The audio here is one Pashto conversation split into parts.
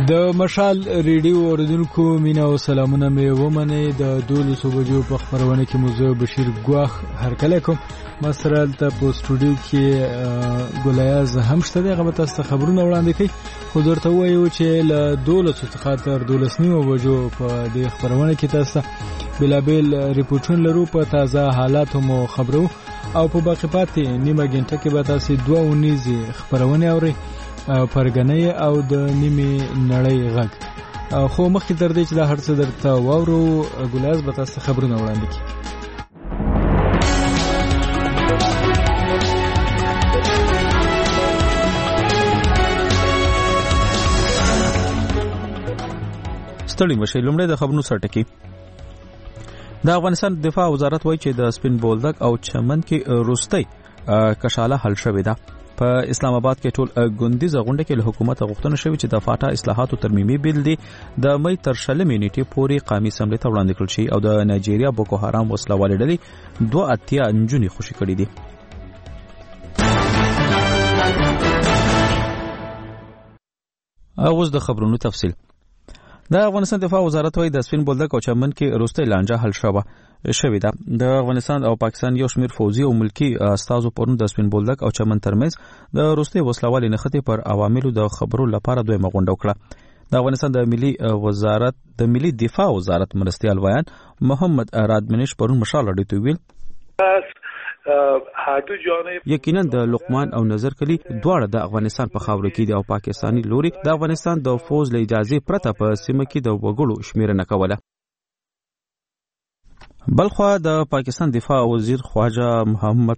د مشال ریډیو اوریدونکو مینا او سلامونه مې ومنئ. د 12 بجو په خبرونه کې موضوع بشیر ګواخ هرکله کوم مسرال ته په سټوډیو کې ګولیاز هم شته. هغه تاسو ته خبرونه وړاندې کوي. خو درته وایو چې له 12 څخه تر 12 بجو په دې خبرونه کې تاسو بلابل ریپورتونه لرو په تازه حالات مو خبرو او په باقی پاتې نیمه غنټه کې به تاسو 2 خبرونه اورئ پرګنې او د نیمه نړۍ غږ. خو مخکې تر دې چې دا هر څه درته واورو ګولاز به تاسو خبرونه وړاندې کړي. ستړي مشه لومړی د خبرونو سرټکی. د افغانستان دفاع وزارت وایي چې د سپین بولدک او چمن کې روستۍ کشاله حل شوې ده. په اسلام آباد کې ټول ګوندیزه غونډه کې له حکومت غوښتنه شوې چې د فاټا اصلاحاتو ترمیمي بیل دی د مې تر 20 نیټې پورې قومي اسمبلی ته وړاندې کړل شي او د نایجیریا بوکو حرام وسلوالې ډلې 2 نجونې خوشي کړې دي. اوس د خبرونو تفصیل. د افغانستان دفاع وزارت وايي د سپین بولدک او چمن کې روستۍ لانجه حل شوې ده. د افغانستان او پاکستان یو شمېر فوزي او ملکی استازو پرون د سپین بولدک او چمن ترمنځ د روستۍ وسلوالې نښتې پر عواملو د خبرو لپاره دویمه غونډه وکړه. د افغانستان د ملي دفاع وزارت مرستیال ویان محمد رادمنش پرون مشال راډیو ته ویل یقینا د لقمان او نظر کلی دواړه د افغانستان په خاور کې دي او پاکستاني لوري د افغانستان د فوز له اجازه پرته په سیمه کې د وګړو شمیرنه کوله. بلخوا د پاکستان دفاع وزیر خواجه محمد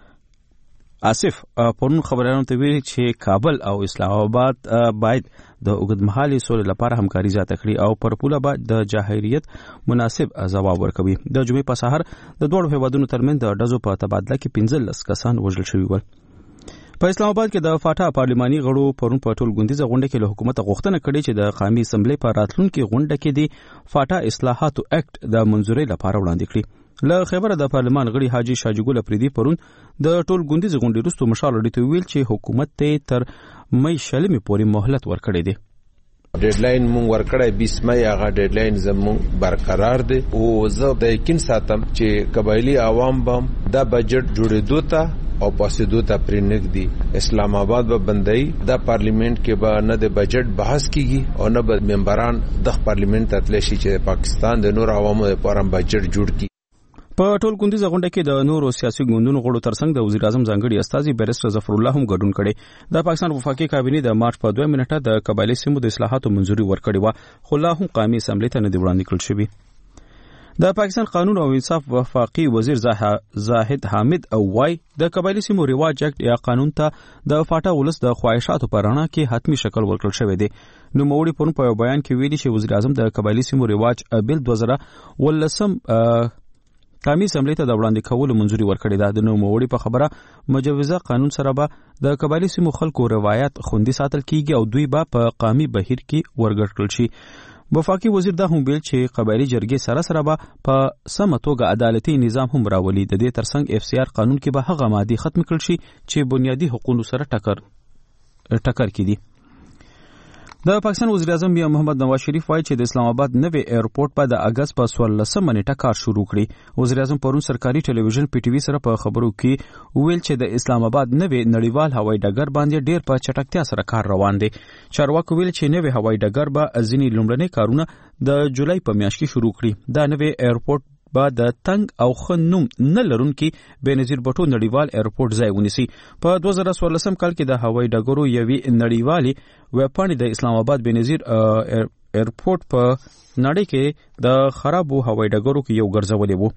آصف پرون خبرانو ته ویلي چې کابل او اسلام آباد باید د اوږدمهالي سولې لپاره همکاري زیاته کړي او پر پوله باید د جاهلیت مناسب ځواب ورکوي. د جمعې په سحر د دوه هیوادونو ترمنځ د ډزو په تبادله کې 15 کسان وژل شوي ول. په اسلام آباد کې د فاټا پارلماني غړو پرون په ټول ګوندیزه غونډه کې له حکومت غوښتنه کړې چې د قومي اسمبلی په راتلونکي غونډه کې د فاټا اصلاحاتو اکټ د منځوري لپاره وړاندې کړي. له خبره د پارلمان غړي حاجی شاجګل افریدي پرون د ټول ګوندیزه غونډې وروسته مشال راډیو ته ویل چې حکومت ته تر مې 20 پورې مهلت ورکړی دی. ډیډلاین مونږ ورکړی 20 مې هغه ډیډلاین زموږ برقرار دی او زه د یقین ساتم چې قبایلی عوام بم دا بجټ جوړېدو ته او پاسېدو ته پرېنګ دي. اسلام آباد به بندای د پارلیمنت کې به نه د بجټ بحث کیږي او نه به ممبران د پارلیمنت ته تللی شي چې پاکستان د نور عوامو لپاره بجټ جوړ کړي. په ټول ګوندیزه غونډه کې د نورو سیاسي ګوندونو غړو ترڅنګ د وزیر اعظم ځانګړي استازي بیرسټر ظفر الله هم ګډون کړي. د پاکستان وفاقي کابینې د مارچ په 2 منټه د قبایلی سیمو د اصلاحاتو منځوري ورکړې و خو لا هم قومي اسمبلی ته نه دی وړاندې کړل شوی. د پاکستان قانون او انصاف وفاقي وزیر زاهد حامد او وايي د قبایلی سیمو ریواج اکټ یا قانون ته د فاټا ولس د خواهشاتو پر رڼا کې حتمی شکل ورکړل شوی دی. نو موړي په بیان کې ویلي چې وزیر اعظم د قبایلی سیمو ریواج بل 2019 قومي اسمبلی ته د وړاندې کولو منځوري ورکړې ده. د نوموړي په خبره مجوزه قانون سره به د قبایلی سیمو خلکو روایت خوندي ساتل کیږي او دوی به په قومي بهیر کې ورګډ کړل شي. وفاقي وزیر دا هم ویل چې قبایلی جرګې سره به په سمه توګه عدالتي نظام هم راولي. د دې ترڅنګ FCR قانون کې به هغه ماده ختم کړل شي چې بنیادی حقوقو سره ټکر کړي. د پاکستان وزیر اعظم بیا محمد نواز شریف وایي چې د اسلام آباد نوې ایرپورټ په د اگست په 14 نیټه کار شروع کړي. وزیر اعظم پرون سرکاري ټلویزیون PTV سره په خبرو کې ویل چې د اسلام آباد نوې نړیوال هوایي ډګر باندې ډیر په چټکتیا سره کار روان دی. چارواکو ویل چې نوې هوایي ډګر به ځینې لومړني کارونه د جولای په میاشت کې شروع کړي. دا نوې ایرپورټ با د تنگ او خنوم نه لرونکي بنظیر بټو نړیوال ایرپورټ ځای ونیسي. په 2014 کال کې د هوایي ډګرو یوې نړیوالي ویبپاڼې د اسلام آباد بنظیر ایرپورټ په نړۍ کې د خرابو هوایي ډګرو کې یو ګرځولې وو.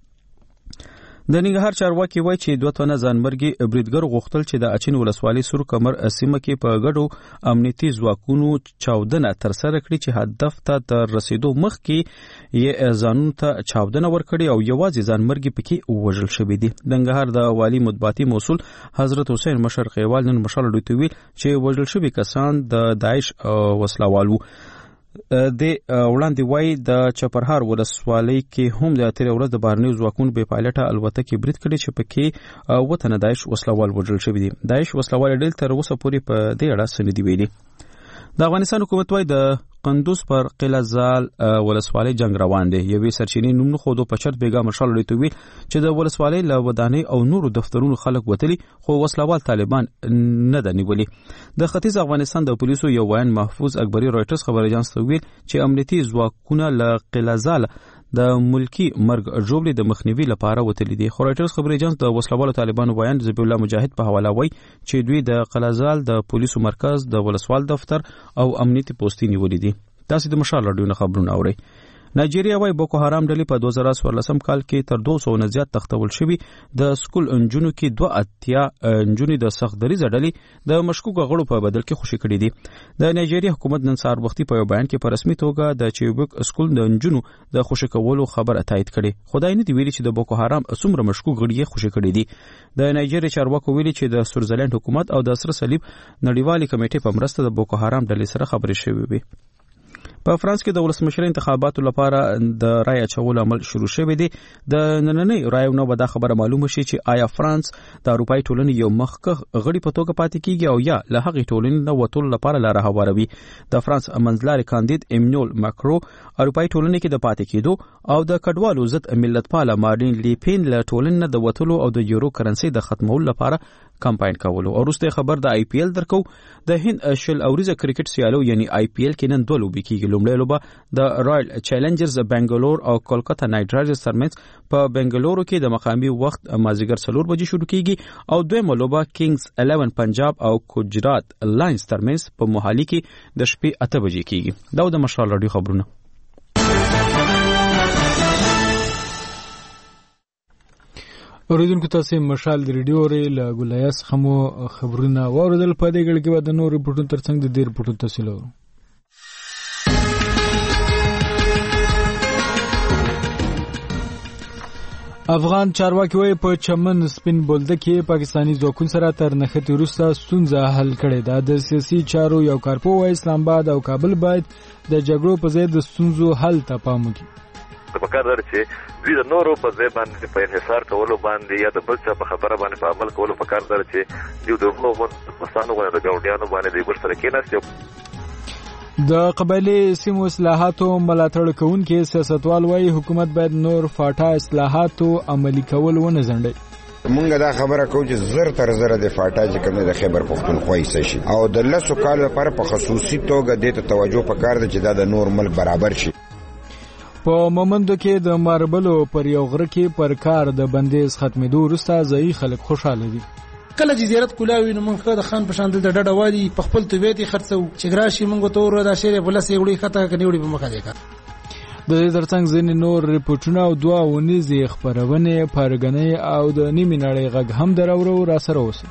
د ننګرهار چارواکي وایي چې 2 تنه ځانمرګي بریدګر غوښتل چې د اچین ولسوالۍ سور کمر سیمه کې په ګډو امنیتي ځواکونو چاودنه ترسره کړي چې هدف ته تر رسیدو مخکې یې ځانونو ته چاودنه ورکړي او یوازې ځانمرګي پکې وژل شوی دي. د ننګرهار د والی مطبوعاتي مسؤل حضرت حسین مشرقیوال نن مشال دوی ته ویل چې وژل شوی کسان د داعش وسلوالو. د وړاندې وای د چپرهار ولسوالۍ کې هم د تیر ورځ د بهرنیو ځواکونو بې پایلټه الوتکې برید کړي چې پکې وطن داعش وسلوال وژل شوی دي. داعش وسلوال ډېر تر اوسه پورې په دې اړه څه نه دی ویلي. د افغانستان حکومت وايي د قندوز پر قلعه زال ولسوالۍ جنگ روان دی. یوې سرچینې نوم نه خودو په چرت بیګا مشال لري ته ویل چې د ولسوالۍ له ودانۍ او نورو دفترونو خلک وتلي خو وسلوال طالبان نه د نیولي. د ختیځ افغانستان د پولیسو یو وایي محفوظ اکبری رويټرز خبري اژانس ته ویل چې امنیتي ځواکونه له قلعه زال د ملکی مرګ جوړې د مخنیوي لپاره وتلي دي. خو رويټرز خبري اژانس د وسلوالو طالبانو وایي ذبیح الله مجاهد په حواله وایي چې دوی د قلعه زال د پولیسو مرکز د ولسوال دفتر او امنیتي پوسټ نیولې دي. تاسو د مشال رادیو نه خبرونه اورئ. نایجیریا وايي بوکو حرام ډلې په 2014 کال کې تر 200 نه زیات تختول شوي د سکول انجونو کې 2 انجونې د سخت دریزه ډلې د مشکوک غړو په بدل کې خوشي کړي دي. د نایجیریا حکومت نن سهار وختي په یو بیان کې په رسمي توګه د چیبوک سکول د انجونو د خوشي کولو خبره تایید کړي. خدای نه دی ویلي چې د بوکو حرام څومره مشکوک غړي خوشي کړي دي. د نایجیریا چارواکو ویلي چې د سویټزرلند حکومت او د سره صلیب نړیوالې کمیټې په مرسته د بوکو حرام ډلې سره خبرې شوې وي. په فرانس کې د ولسمشر انتخاباتو لپاره د رای اچولو عمل شروع شوی دی. د نننۍ رای نو به دا خبره معلومه شي چې آیا فرانس د اروپای ټولنې یو مخکښ غړي په توګه پاتې کیږي او یا له هغې ټولنې نه وتلو لپاره لاره هواروي. د فرانس منځلاري کاندید ایمانوئل ماکرو اروپای ټولنې کې د پاتې کېدو او د کډوالو ضد ملتپاله مارین لیپین له ټولنې نه د وتلو او د یورو کرنسي د ختمولو لپاره کمپاین کولو. او وروسته خبر د آی پی ایل درکو د هند شل اوریزه کرکټ سیالو یعنی آی پی ایل کې نن دوه لوبې کیږي. لومړی لوبه د رائل چیلنجرز بنگلور او کولکتا نایټ رایډرز ترمنځ په بنگلورو کې د مقامي وخت مازیګر 4 بجې شروع کیږي او دویمه لوبه کینګز 11 پنجاب او گجرات لاینز ترمنځ په موهالي کې د شپې 8 بجې کیږي. دا د مشال رادیو خبرونه. اوریدونکو تاسو مشال د ریډیو ری له ګلایاس خمو خبرونه واوریدل. په دې غړ کې به د نور ریپورټونو ترڅنګ د دې ریپورټونو تفصیل اورو. افغان چارواکي وايي په چمن سپین بولده کې پاکستاني ځواکونو سره تر نښتې وروسته ستونزه حل کړې ده. د سیاسي چارو یو کارپو وايي اسلام آباد او کابل باید د جګړو په ځای د ستونزو حل ته پام وکړي. په کار در چې دوی د نورو په ځای باندې په انحصار کولو باندې یا د بل څه په خبره باندې په عمل کولو په کار در چې دوی د نورو مستانو باندې د ګاونډیانو باندې د ور سره کېناست. د قبایلی سیمو اصلاحاتو ملاتړ کوونکي سیاستوال وايي حکومت باید نور فاټا اصلاحاتو عملي کول ونه ځنډي. مونږ دا خبره کوو چې زر تر زر د فاټا چې کوم د خیبر پختونخوا حصہ شي او د لسو کال لپاره په خصوصي توګه د توجه پکار ده چې دا د نور ملک برابر شي. په مومندو کې د ماربلو پر یو غره کې پر کار د بندیز ختمېدو وروسته ځایي خلک خوشاله دي. کله چې زیارت کولاوي نو موږ د خان په شان دلته ډډه وادي په خپل طبيعت خرڅو چې ګراشي موږ ته ور دا شعر په لاسه وړي خطا کنيوړي په مخه دی کا. د دې ترڅنګ ځینې نور ریپورتونه او دوه ونیزې خبرونه پرګنې او د نیمې نړۍ غږ هم درورو را سره اوسه.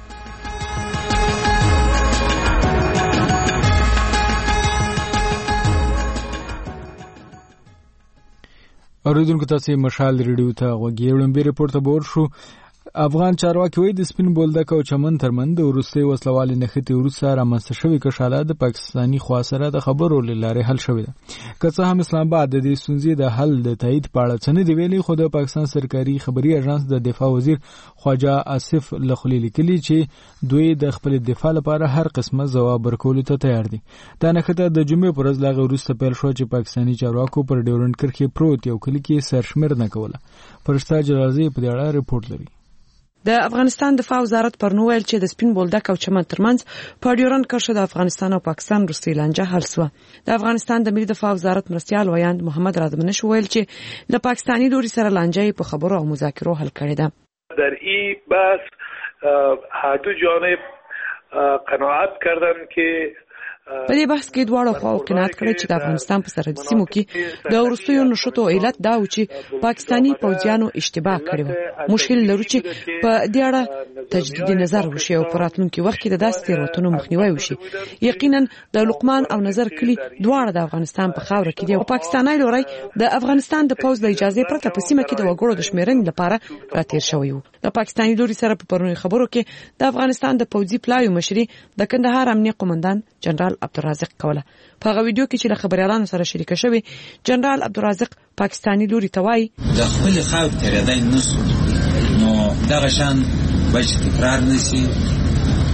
اوریدونکو تاسو مشال ریډیو ته غوږی وړم به ریپورت به ورشو. افغان چارواکي وایي د سپین بولدک او چمن ترمن د وروستي وسلوالې نښتې وروسته رامنځته شوې کشاله د پاکستاني خوا سره د خبرو له لارې حل شوې ده. که څه هم اسلام آباد د دې ستونزې د حل د تایید په اړه څه نه دی ویلي، خو د پاکستان سرکاري خبري اژانس د دفاع وزیر خواجه آصف لخلی لیکلي چې دوی د خپل دفاع لپاره هر قسمه ځواب ورکولو ته تیار دي. دا نښته د جمعې پر ورځ لاغه وروسته پیل شو چې پاکستاني چارواکو پر ډیورنډ کرښې پروت یو کلی کې سرشمیر نه کوله. فرشته جلالزی په دې اړه ریپورت لري. د افغانستان دفاع وزارت پرنو ویل چې د سپین بولدک او چمن ترمنځ په ډیورنډ کرښه د افغانستان او پاکستان وروستۍ لانجه حل شوه. د افغانستان د ملي دفاع وزارت مرستیال ویاند محمد رادمنش ویل چې د پاکستانی لوري سره لانجه په خبرو او مذاکرو حل کړې ده. در این بحث هر دو جانب قناعت کردن که په دې بحث کې دواړه خواو قناعت کړي چې د افغانستان په سرحدي سیمو کې د وروستیو نشټو علت دا و چې پاکستانی پوځیانو اشتباه کړی و. مشکل لرو چې په دې اړه تجدید نظر وشي او په راتلونکي وخت کې د داسې تېروتنو مخنیوي وشي. یقینا د لقمان او نظر کلی دواړه د افغانستان په خاوره کې دي او پاکستاني لوري د افغانستان د پوځ له اجازه پرته په سیمه کې د وګړو د شمیرنې لپاره راتیر شوی وو. د پاکستاني لوري سره په پرونی خبرو کې د افغانستان د پوځي پلایو مشري د کندهار امنیه قومندان جنرال عبدالرازق کوله. په هغه ویډیو کې چې له خبريالانو سره شریکه شوی جنرال عبدالرازق پاکستانی لوري ته وایي د خپل خاور ترېدای نسو نو دغه شان باید تکرار نشي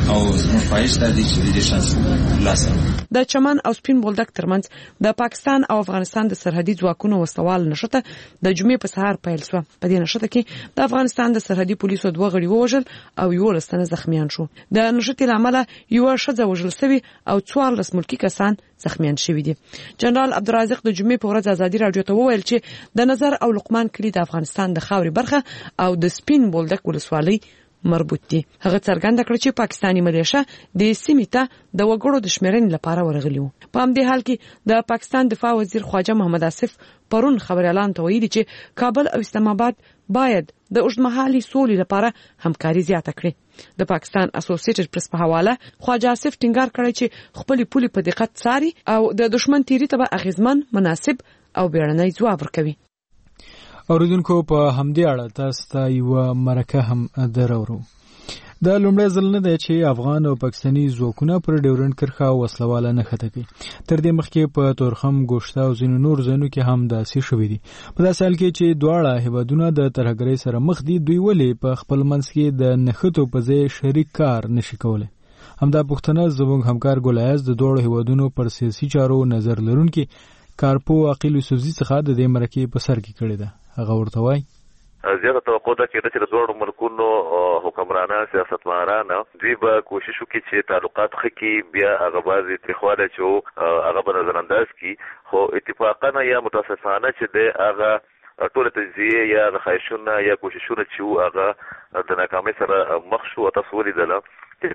او زموږ خواهش دا دی چې د شانس لاسه د چمن او سپین بولدک ترمنځ د پاکستان او افغانستان د سرحدي ځواکونو وسوال نشته د جمعې په سهار پیل شو. په دې نشته کې د افغانستان د سرحدي پولیسو 2 غړي ووژل او 11 تنه زخمیان شو. د نشته لامل یو ښځه وژل شوی او 14 ملکی کسان زخمیان شوی دي. جنرال عبدالرازق د جمعې په ورځ ازادي رادیو ته وویل چې د نظر او لقمان کلی د افغانستان د خاوري برخه او د سپین بولدک ولسوالۍ مربوط دي. هغه څرګنده کړ چې پاکستانی ملیشه د سیمې ته د وګړو د شمیرنې لپاره ورغلي وو. په همدې حال کې د پاکستان دفاع وزیر خواجه محمد آصف پرون خبر اعلان ته ویلي چې کابل او اسلام آباد باید د اوږدمهالي سولې لپاره همکاري زیاته کړي. د پاکستان اسوسییټډ پریس په حواله خواجه آصف ټینګار کړی چې خپل پولي په دقت څاري او د دشمن تیری ته اغیزمن مناسب او بیړنی ځواب ورکوي. اوریدونکو په همدې اړه تاسو ته یو مرکه هم درورو. د لومړی ځل نه دی چې افغان او پاکستاني ځواکونه پر ډیورنډ کرښه وسلواله نه خته کوي. تر دې مخکې په تورخم، ګوشته او ځینو نور ځایونو کې هم داسې شوي دي. په داسې حال کې چې دواړه هیوادونه د ترهګرۍ سره مخ دي، دوی ولې په خپل منځ کې د نښتو په ځای شریک کار نشي کولی؟ همدا پوښتنه زموږ همکار ګلایز د دواړو هیوادونو پر سیاسي چارو نظر لرونکي کارپو عقیل یوسفزي څخه د دې مرکې په سر کې کړې ده. هغه ورته وایي زیاته توقع ده چې د دوړو ملکونو حکمرانان سیاستمداران دوی به کوشش وکړي چې تعلقات ښه کړي، بیا هغه بعضې تریخوالی چې هغه به نظرانداز کړي، خو اتفاقا یا متاسفانه چې د هغه ټول تجزیه یا هغه خواهشونه یا کوششونه چې هغه د ناکامۍ سره مخ شو. تاسو ولیدله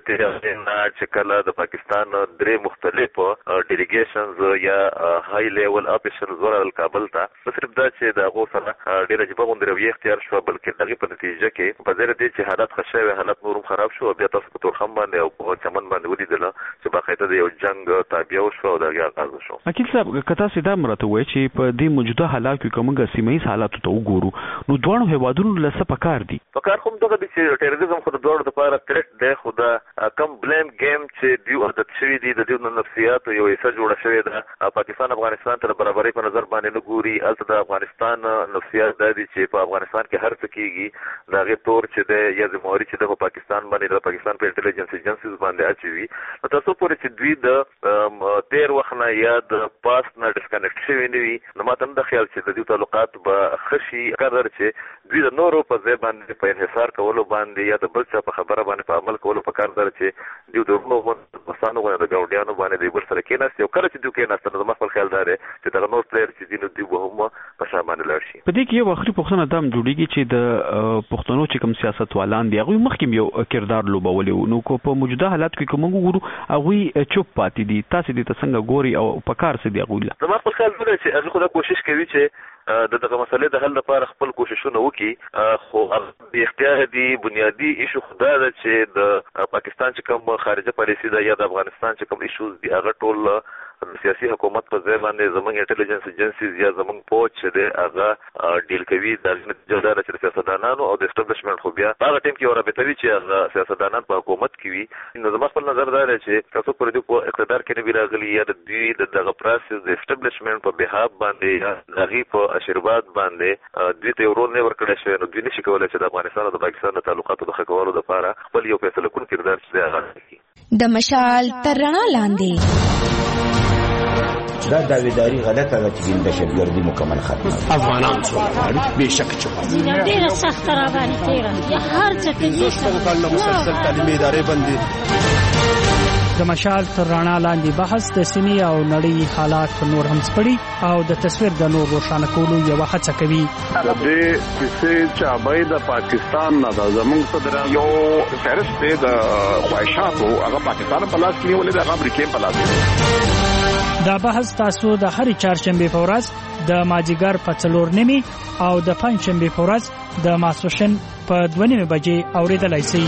چې کله د پاکستان 3 مختلف ډیلیګیشنز یا های لیول اپریشنز ورغلل کابل ته، نو صرف دا چې د هغو سره ډېره عجیبه غوندې رویه اختیار شوه، بلکې د هغې په نتیجه کې په ځای دې چې حالات ښه شوي، حالات نور هم خراب شو. بیا تاسو په تورخم باندې او په چمن باندې ولیدله چې باقاعده د یو جنګ تابع وشوه او د هغې آغاز شو. عقیل صاحب، که تاسو دا راته ووایئ چې په دې موجوده حالات کې که موږ سیمه ییز حالاتو ته وګورو، نو دواړو هیوادونو له څه پکار دي؟ پکار خو همدغه دي چې ټیرریزم خو د دواړو دپاره تریټ دی، خو دا کم بلیم گیم چې دوی عادت شوي دي، د دوی نفسیاتو یو حصه جوړه شوې ده. پاکستان افغانستان ته د برابرۍ په نظر باندې نه ګوري. هلته د افغانستان نفسیات دا دي چې په افغانستان کې هر څه کېږي د هغې تور چې دی یا ذمهواري چې ده په پاکستان باندې د پاکستان په انټلیجنس ایجنسیز باندې اچوي. نو تاسو پورې چې دوی د تیر وخت نه یا د پاست نه ډسکنیکټ شوي نه وي، نو ما ته هم د خیال چې د دوی تعلقات به ښه شي. کار چې دوی د نورو په ځای باندې په انحصار کولو باندې یا د بل چا په خبره باندې په عمل کولو په کار ده چې دوی د پښتانه غوښنه د ګاونډیانو باندې د بل سره کېناستي، او کله چې دوی کېناستل نو زما خپل خیال دا دی چې دغه نور پلیر چې دي نو دوی به هم په شا باندې لاړ شي. په دې کې یو اخري پوښتنه دا هم جوړېږي چې د پښتنو چې کوم سیاستوالان دي هغوی مخکې یو کردار لوبولی و، نو که په موجوده حالاتو کې که موږ وګورو هغوی چوپ پاتې دي. تاسې دې ته څنګه ګوري او په کار څه دي هغوی له؟ زما خپل خیال دا دی چې هغوی خو دا کوشش کوي چې د دغه مسلې د حل لپاره خپل کوششونه وکړي، خو بې اختیاره دي. بنیادي ایشو خو دا ده چې د پاکستان چې کوم خارجه پالیسي ده یا د افغانستان چې کوم ایشوز دي هغه ټول سیاسي حکومت په ځای باندې زموږ انټلیجنس ایجنسیز یا زموږ پوج چې دی هغه ډیل کوي. د نتیجه دا ده چې د سیاستدانانو او د اسټابلیشمنټ خو بیا په هغه ټایم کې یو رابطه وي چې هغه سیاستدانان په حکومت کې وي. نو زما خپل نظر دا دی چې که څوک پر دوی په اقتدار کې نه وي راغلي یا د دوی د دغه پروسس د اسټابلیشمنټ په بهاب باندې یا د هغې په اشرباد باندې دوی ته یو رول نه ورکړی شوی، نو دوی نشي کولی چې د افغانستان او د پاکستان د تعلقاتو د ښه کولو دپاره خپل یو فیصله کون کردار چې دی هغه وکړي. د مشال تر رڼا لاندې دا داویداری غلطه ده چې دهشتګردي مکمل ختمه. افغانان څوک غواړي بېشکه چې ډېره سخته راباندې تېره یا هر څه کوي شپږ کلونه مسلسل تعلیمي ادارې بندي. د مشال تر رڼا لاندې بحث د سیمې او نړۍ حالات نور هم سپړي او د تصویر د نور روښانه کولو یوه هڅه کوي. د دې کیسې چابۍ د پاکستان نه ده، زموږ صدر یو فهرست دی د خواهشاتو، هغه پاکستان په لاس کې نیولې ده، هغه امریکې په لاس کې. دا بحث تاسو د هرې چهارشنبې په ورځ د مازدیګر په 4:30 او د پنجشنبې په ورځ د ماسپښین په 2:30 بجې اورېدلی شئ.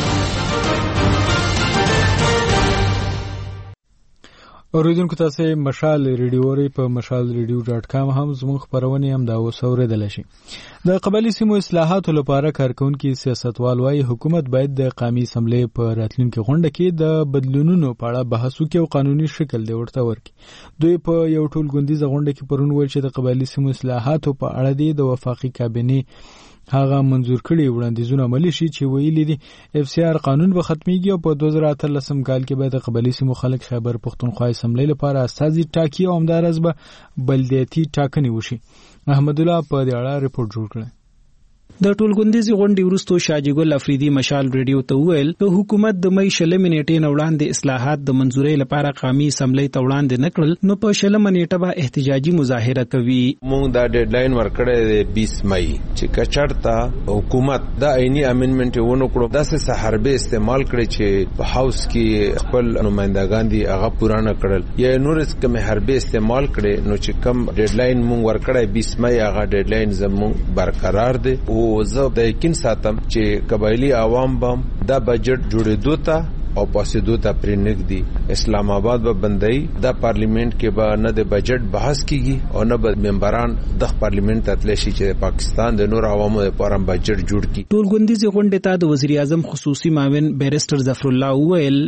اوریدونکو تاسو مشال ریډیو په مشالریډیو.com هم زموږ خبرونه هم دا اوس اوریدلی شي. د قبایلي سیمو اصلاحاتو لپاره کارکونکي سیاستوال وايي حکومت باید د قومي اسمبلی په راتلونکي غونډه کې د بدلونونو په اړه بحث وکړي او قانوني شکل دی ورته ورکړي. دوی په یو ټولګوندیزه غونډه کې پرون ویل چې د قبایلي سیمو اصلاحاتو په اړه د وفاقي کابینې هغه منزور کړي وړاندیزونه عملي شي چې ویلي دي FCR قانون به ختميږي او په 2013 کال کې به د قبایلی سیمو خلک خیبر پختونخوا اسمبلی لپاره استازي ټاکي او همدارس به بلدیاتي ټاکنې وشي. احمد الله په دې اړه ریپورت جوړ کړی. د ټولګوندیزي غونډې وروسته شاجي ګل افریدي مشال ریډیو ته وویل چې حکومت د مې 16 نیټې نه وړاندې اصلاحات د منزورۍ لپاره قومي اسمبلی ته وړاندې نکړل نو په 16 نیټه به احتجاجي مظاهره کوي. مونږ دا ډیډلاین ورکړی دی 20 مئی چې کچړتا حکومت دا عیني امندمنت ونه کړو داسې سحربه استعمال کړي چې په هاوس کې خپل نمائندګان دي هغه پورانه کړل یا نور کوم حربه استعمال کړي نو چې کم ډیډلاین مونږ ورکړی 20 مئی هغه ډیډلاین زموږ برقرار دی او زه د یقین ساتم چې قبایلی عوام بم دا بجټ جوړېدو ته او پاسېدو ته پرې نږدې اسلام آباد به بندي د پارلیمنت کې به نه د بجټ بحث کیږي او نه به ممبران د پارلیمنت ته تللی شي چې پاکستان د نور عوامو لپاره بجټ جوړ کړي. ټولګوندیزي غونډې ته د وزیر اعظم خصوصي معاون بیرسټر ظفر الله وویل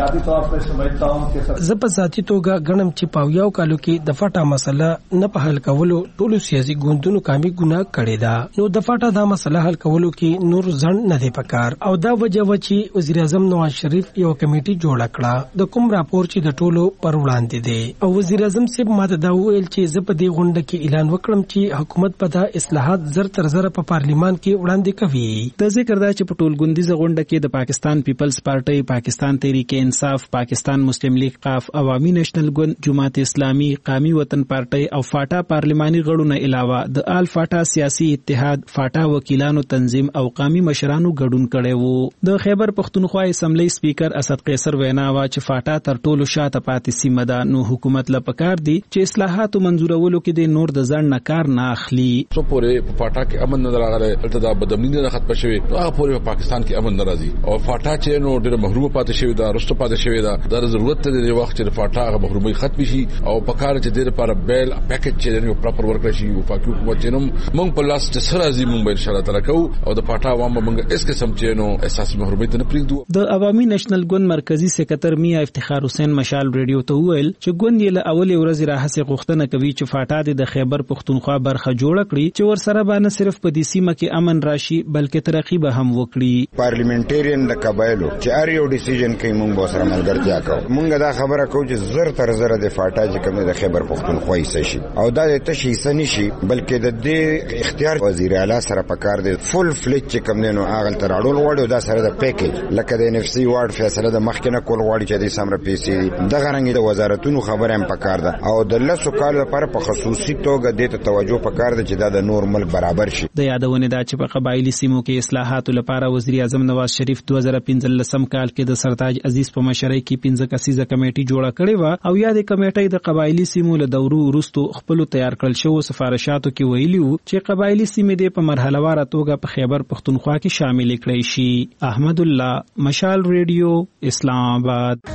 زه په ذاتي توګه غنم چې پاویاو کالو کې د فاټا مسله نه په حل کولو ټولو سیاسي ګوندونو کامي ګناه کړې ده نو د فاټا دا مسله حل کولو کې نور ځند نه دی پکار او دا وجه و چې وزیر اعظم نواز شریف یو کمیټي جوړ کړه د کوم راپور چې د ټولو پر وړاندې دی او وزیر اعظم صاحب ماته دا ویل چې زه په دې غونډه کې اعلان وکړم چې حکومت په دا اصلاحات زر تر زر په پارلیمان کې وړاندې کوي. د ذکر دا چې په ټولګوندیزه غونډه کې د پاکستان پیپلز پارټي پاکستان تحریک انصاف پاکستان مسلم لیگ قاف عوامي نېشنل ګوند جماعت اسلامي قومي وطن پارټي او فاټا پارلیماني غړو نه علاوه د آل فاټا سیاسي اتحاد فاټا وکیلانو تنظیم او قومي مشرانو ګډون کړي وو. د خیبر پختونخوا اسمبلی سپیکر اسد قیصر وینا وا چې فاټا تر ټولو شاته پاتې سیمه ده نو حکومت لا پکار دي چې اصلاحات منزورولو کې د نور د ځان نه کار نه اخلي. څو پورې په فاټا کې امن نه راغلی البته دا بدامنی نه ختم شوی هغه پورې په پاکستان کې امن ناراضي او فاټا چې نو ډېر محروم پاتې شوی دا رښتو پاتې شوی دا د ضرورت د وخت چې فاټا هغه محرومي ختم شي او پکار چې ډېر لپاره بیل پیکج چې نو پراپر ورکړي شي او پاکي حکومت چې موږ په لاس چې سره ازي موږ ان شاء الله تعالی کوو او د فاټا عوام موږ اس قسم چې نو اساسي محرومي ته نه پریږدو. د عوامي نېشنل ګوند مرکزی سکرټر میا افتخار حسین مشال ریډیو ته وویل چې ګوند یې له اولې ورځې راهیسې غوښتنه کوي چې فاټا د خیبر پختونخوا برخه جوړ کړي چې ورسره به نه صرف په دې سیمه کې امن راشي بلکې ترقی به هم وکړي. پارلیمنټریان د قبایلو چې هر یو ډیسیژن کوي موږ به سره ملګرتیا کوو. موږ دا خبره کوو چې زر تر زر د فاټا چې کوم د خیبر پختونخوا یې شي او دا د تشي سني شي بلکې د دې اختیار وزیر اعلی سره پکار دی فل فلیج چې کوم نه نو اغل تر اړول وړو دا سره د پیکج لکه د NFC وارد فیصله د مخکنه کول وړي چې د سمره پیسې د غرنګ د وزارتونو خبره هم پکار ده او د لسو کال لپاره په خصوصي توګه د توجه پکار ده چې دا د نور ملک برابر شي. د یادونه دا چې په قبایلی سیمو کې اصلاحاتو لپاره وزیر اعظم نواز شریف 2015 کال کې د سرتاج عزیز په مشرۍ کې 15 کسیزه کمیټي جوړه کړې و او یا د کمیټې د قبایلی سیمو له دورو وروسته خپل تیار کړل شو سفارشاتو کې ویلي وو چې قبایلی سیمې د په مرحله واره توګه په خیبر پختونخوا کې شامل کړي شي. احمد الله مشال ریډیو اسلام آباد.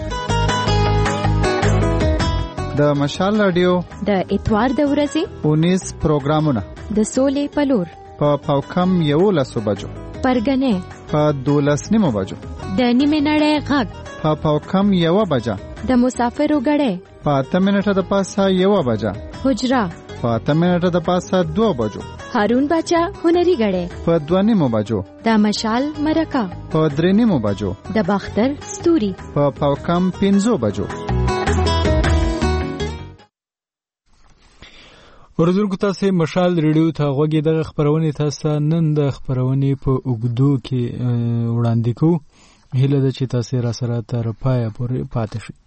د مشال رادیو د اتوار د ورځې 19 پروګرامونه د سولې پلور په پاوکم 11 بجو پرګنې په 12 بجو د نیمه نړۍ غږ په پاوکم 1 بجه د مسافرو غړې په 8 منټه د پاسه 1 بجه حجرا په 8 منټه د پاسه 2 بجو هارون بچا هنري غړې په 2 بجو د مشال مرکه په 3 بجو د باختر ستوري په پاوکم 15 بجو. ورزونکو تاسو مشال ریډیو ته غوږی دغه خبرونه تاسو نن د خبرونه په اوګدو کې وړاندې کوو هیله ده چې تاسو را سره تر پایه پورې پاتې شئ.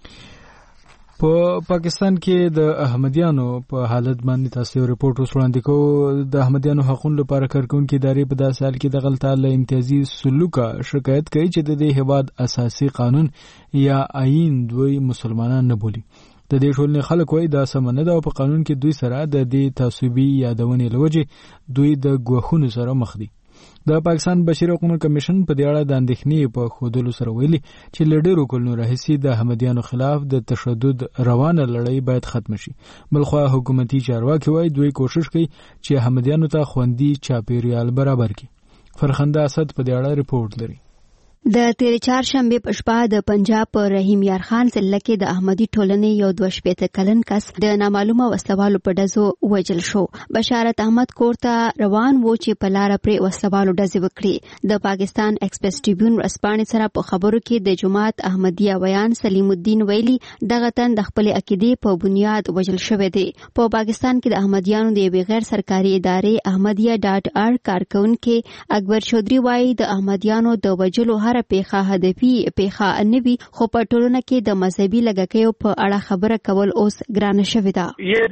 په پاکستان کې د احمدیانو په حالت باندې تاسو ریپورت وړاندې کوو. د احمدیانو حقوقو لپاره کارکونکو ادارې په داسې حال کې د غلطه امتیازي سلوک شکایت کوي چې د دې هیواد اساسي قانون یا آئین دوی مسلمانان نه بولي. د دې ټولنې خلک وایي دا سمنه ده او په قانون کې دوی سره د دې تعصبي یادونې لوجه دوی د ګواښونو سره مخ دي. د پاکستان بشري حقوقو کمیشن په دې اړه د اندېښنې په ښودلو سره ویلي چې له ډېرو کلونو راهیسې د احمدیانو خلاف د تشدد روانه لړۍ باید ختم شي. بلخوا حکومتي چارواکي وایي دوی کوشش کوي چې احمدیانو ته خوندي چاپیریال برابر کړي. فرخنده اسد په دې اړه ریپورت لري. د تیر چهارشنبه په شپه د پنجاب په رحیم یار خان ضلع کې د احمدي ټولنې یو 22 کلن کس د نامعلومه وسلوالو په ډزو وژل شو. بشارت احمد کور ته روان و چې په لار پرې وسلوالو ډزې وکړي. د پاکستان ایکسپریس ټریبیون ورځپاڼې سره په خبرو کې د جماعت احمدیه ویان سلیم الدین ویلي دغه تن د خپل عقیدې په بنیاد وژل شوی دی. په پاکستان کې د احمدیانو د یوې غیر سرکاري ادارې احمدیه.org کارکونکي اکبر چودري وایي د احمدیانو د وژلو هر پیخه هدفي پیخه نه وي، خو په ټولنه کې د مذهبي لګکیو په اړه خبره کول اوس ګرانه شوې ده.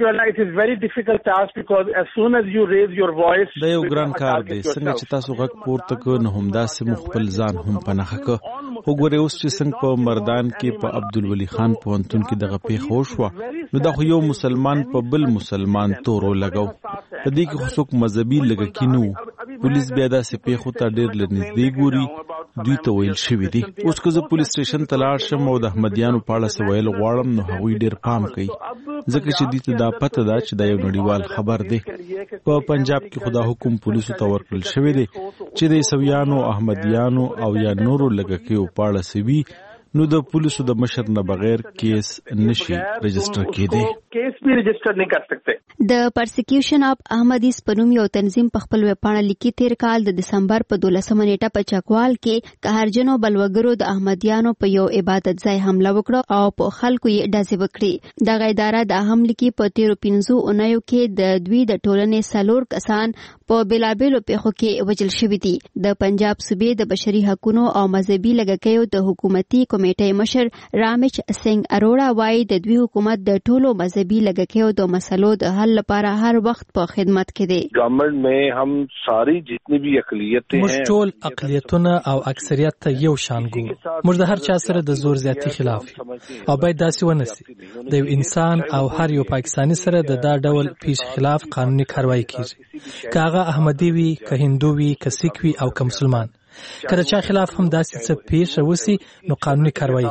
دا یو ګران کار دی. څنګه چې تاسو غږ پورته کو نه هم داسې مخبل ځان هم پنهخه کو. وګوره اوس چې څنګه په مردان کې په عبدالولي خان پوهنتون کې دغه پیښه وشوه، نو دا خو یو مسلمان په بل مسلمان تورو لګاو. په دې کې خو څوک مذهبي لګکی نه وو. پولیس بیا داسې پیښو ته ډېر لنږدې ګوري. دوی ته ویل شوي دي اوس که زه پولیس سټیشن ته لاړ شم او د احمدیانو په اړه څه ویل غواړم، نو هغوی ډېر پام کوي، ځکه چې دوی ته دا پته ده چې دا یو نړیوال خبر دی. په پنجاب کې خو دا حکم پولیسو ته ورکړل شوی دی چې د عیسویانو، احمدیانو او یا نورو لږکیو په اړه څه وي، نو د پولیسو د مشر نه بغیر کیس نشي رجسټر کېدی. د پرسیکیوشن اف احمدیز په نوم یو تنظیم په خپل ویبپاڼه لیکي تیر کال د دسمبر په 12 نیټه په چکوال کې قهرجنو بلوګرو د احمدیانو په یو عبادت ځای حمله وکړه او په خلکو یې ډزې وکړي. دغه اداره د حمله کې په 13 اونیو کې د دوی د ټولنې 4 کسان په بلابلو پیښو کې وژل شوي دي. د پنجاب صوبې د بشري حقوقو او مذهبي لګکیو د حکومتي کمیټې مشر رامیچ سنگ اروڑا وایي د دوی حکومت د ټولو مذهبي لګکیو د مسلو د حل لپاره هر وخت په خدمت کې دی. ګورنمنت میں هم ساری جتنی بھی اقلیتیں ہیں، موږ ټول اقلیتونه او اکثریت ته یو شان ګورو. موږ د هر چا سره د زور زیاتی خلاف او باید داسې ونه سي د یو انسان او هر یو پاکستانی سره د دا ډول پیښ خلاف قانوني کاروایی کیږي، که هغه احمدي وي، که هندو وي، که سیک وي او که مسلمان. که د چا خلاف هم داسې څه پیښه وسی نو قانوني کاروایی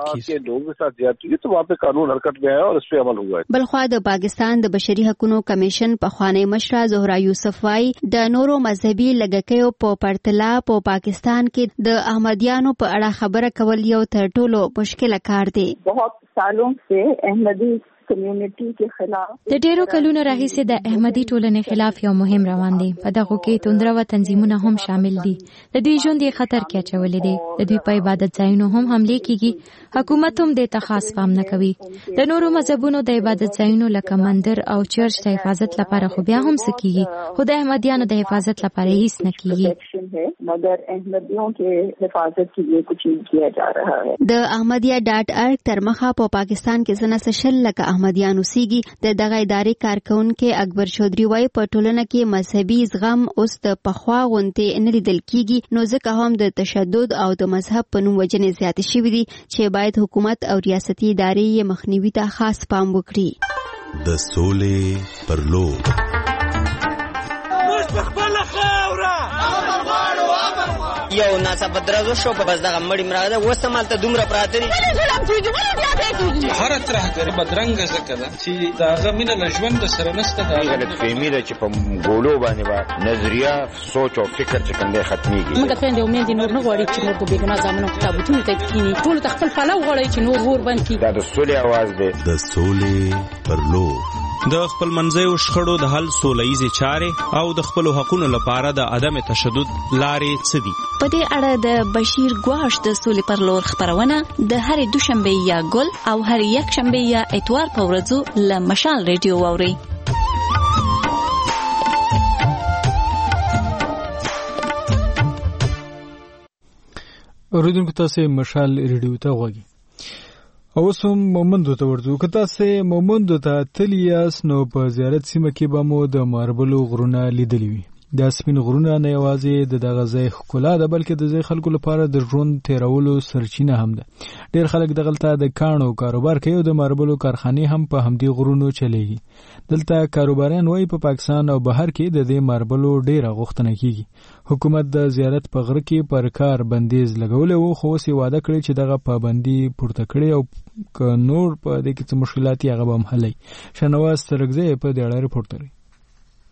کیږي. بلخوا د پاکستان د بشري حقوقو کمیشن پخوانی مشره زهرا یوسف وايي د نورو مذهبي لګکیو په پرتله په پاکستان کې د احمدیانو په اړه خبره کول یو تر ټولو مشکل کار دی. بہت سالوں سے احمدی کمیونټي کې خلاف د ډیرو کلونو راهیسې د احمدي ټولنې خلاف یو مهم روان دی. په دغه کې توندرو تنظیمونه هم شامل دي. د دوی ژوند یې خطر کې اچولې دي. د دوی په عبادت ځایونو هم حمله کیږي. حکومت هم د تخاص پام نه کوي. د نورو مذهبونو د عبادت ځایونو لکه مندر او چرچ د حفاظت لپاره خو بیا هم سکیږي، خو د احمدیانو د حفاظت لپاره هیڅ نه کیږي. مگر احمدیوں کے حفاظت کے لیے کچھ نہیں کیا جا رہا ہے. د احمدیه.org تر مخه په پاکستان کې زنه شل لکه احمدیانو سیږي. د دغه ادارې کارکونکي اکبر چودري وایي په ټولنه کې مذهبي زغم اوس د پخوا غونډې نه لیدل کیږي، نو ځکه هم د تشدد او د مذهب په نوم وجنې زیاتې شوې دي چې باید حکومت او ریاستي ادارې یې مخنیوي ته خاص پام وکړي. د سولې پر لور یو ناڅاپه درزو شو په بس دغه مړی مراده وسمال ته دومره پراته دي. هر ترهګر بدرنګ ځکه ده چې داغه مینه له ژوند سره نشته. دا غلط فهمي ده چې په ګولو باندې با نظریه سوچ او فکر چې کوم دی ختميږي. موږ ته د امید نور نه غواړي چې موږ به ګنا زمونږ کتابونه ته کینی ټول خپل پلو غواړي چې نور ور باندې دا د سولې आवाज دی. د سولې پر لور د خپل منځیو شخړو د حل سولهییزې چارې او د خپلو حقونو لپاره د عدم تشدد لارې څه دي؟ په دې اړه د بشیر ګواش د سولې پر لور خبرونه د هرې دوشنبه یا ګل او هرې یکشنبه یا اتوار په ورځو له مشال ریډیو واورئ. اوریدونکو تاسو مشال ریډیو ته غوږی او سم مومندو ته ورځو. که تاسو مومندو ته تلیاس نو په زیارت سیمه کې به مو د ماربلو غرونه لیدلی وي. د سپین غرونه نه یوازې د دغه ځای ښکلا ده بلکې د ځای خلکو لپاره د ژوند تیرولو سرچینه هم ده. ډېر خلک دغلته د کاڼو کاروبار کوي او د ماربلو کارخانې هم په همدې غرونو چلیږي. دلته کاروباریان وایي په پاکستان او بهر کې د دې ماربلو ډېره غوښتنه کیږي. حکومت د زیارت په غره کې پر کار بندیز لګولی وو، خو اوس یې واده کړی چې دغه پابندي پورته کړي او که نور په دې کې څه مشکلات یې هغه به هم حلوي. شنواز ترکزی په دې اړه رپورټ لري.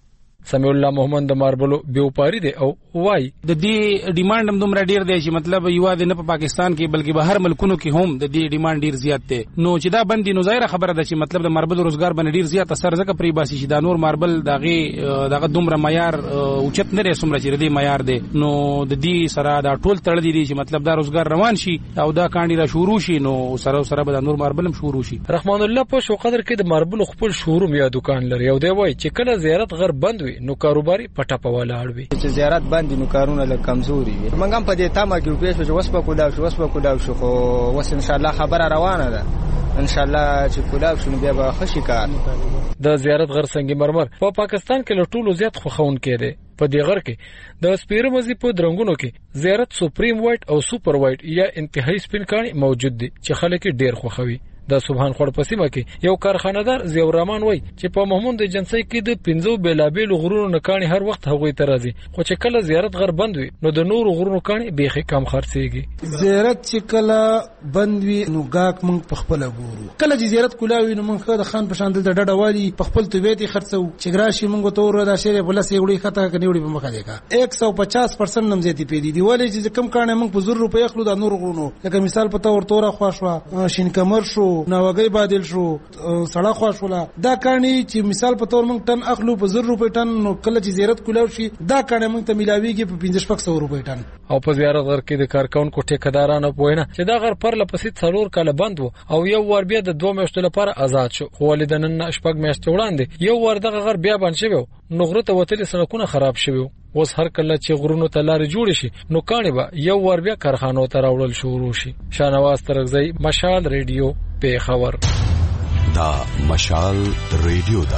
سمیع الله محمد د ماربلو بیوپاری دی او وای د دې ډیماند هم دومره ډیر دی چې مطلب یو د نه په پاکستان کې بلکې بهر ملکونو کې هم د دې ډیماند ډیر زیات دی. نو چې دا بندي نو ظاهر خبره ده چې مطلب د ماربل روزګار باندې ډیر زیات اثر ځکه پری باسي چې دا نور ماربل دغه دومره معیار اوچت نه رسوم چې دې معیار دی. نو د دې سره دا ټول تړل دي چې مطلب دا روزګار روان شي او دا کاندي را شروع شي نو سره به د نور ماربل هم شروع شي. رحمان الله په شو قدر کې د ماربل خپل شوروم یا دکان لري او دی وای چې کله زیارت غر بند وي نو کاروباري پټه په ولاړ وي. چې زیارت بند نو کارونه له کمزوري وي. موږ هم په دې تمه کې پیښ شو وسپه کودا شو خو وس ان شاء الله خبره روانه ده. ان شاء الله چې کودا شو بیا به خشي کار. د زیارت غر سنگ مرمر په پاکستان کې له ټولو زیات خوخون کړي. په دې غر کې د سپیره مزي په درنګونو کې زیارت سپریم وایټ او سپر وایټ یا انتهایی سپین کانی موجود دي چې خلک ډیر خوخوي. د سبحان خور په سیمه کې یو کارخانه‌دار زیور رحمان وای چې په محمود جنسي کې د 15 بیلابیل غرونو نکانی هر وخت هغوی ته راځي خو چې کله زیارت غر بند وي نو د نور غرونو کانی بیخي کم خرڅيږي. زیارت چې کله بند وي نو گاک مونږ په خپل ګورو. کله چې زیارت کولاوي نو مونږ د خان په شان د ډډه والی په خپل توبېتي خرڅو چې ګراشي مونږ ته ور دا شری بل سي وړي خطا کنيوړي په مخه دیکا 150% نم زیاتی پیدي دی ولې چې کم کانه مونږ په 100 روپیا خلو د نور غرونو لکه مثال په تور توره خواشوا شین کمر شو ناوګي بادل شو سړه خواشولا دا کانی چې مثال په تور مونږ ټن اخلو په 100 روپیا ټن نو کله چې زیارت کولاو شي دا کانه مونږ ته ملاويږي په 1500 روپیا ټن. او په زیارت غر کې د کارکونکو ټیکدارانو پوینه چې دا غر پر لپسې څلور کاله بند وو او یو ور بیا د 2 میاشتو لپاره آزاد شو. خو ولیدنن شپږ میاشتې وړاندې یو ور دغه غر بیا بند شوی نو غره ته وتلې سړکونه خراب شوی. اوس هر کله چې غرونو ته لارې جوړ شي نو کانی به یو ور بیا کارخانو ته راوړل شروع شي. شاهنواز ترغزی مشال ریډیو پیښور. دا مشال ریډیو دا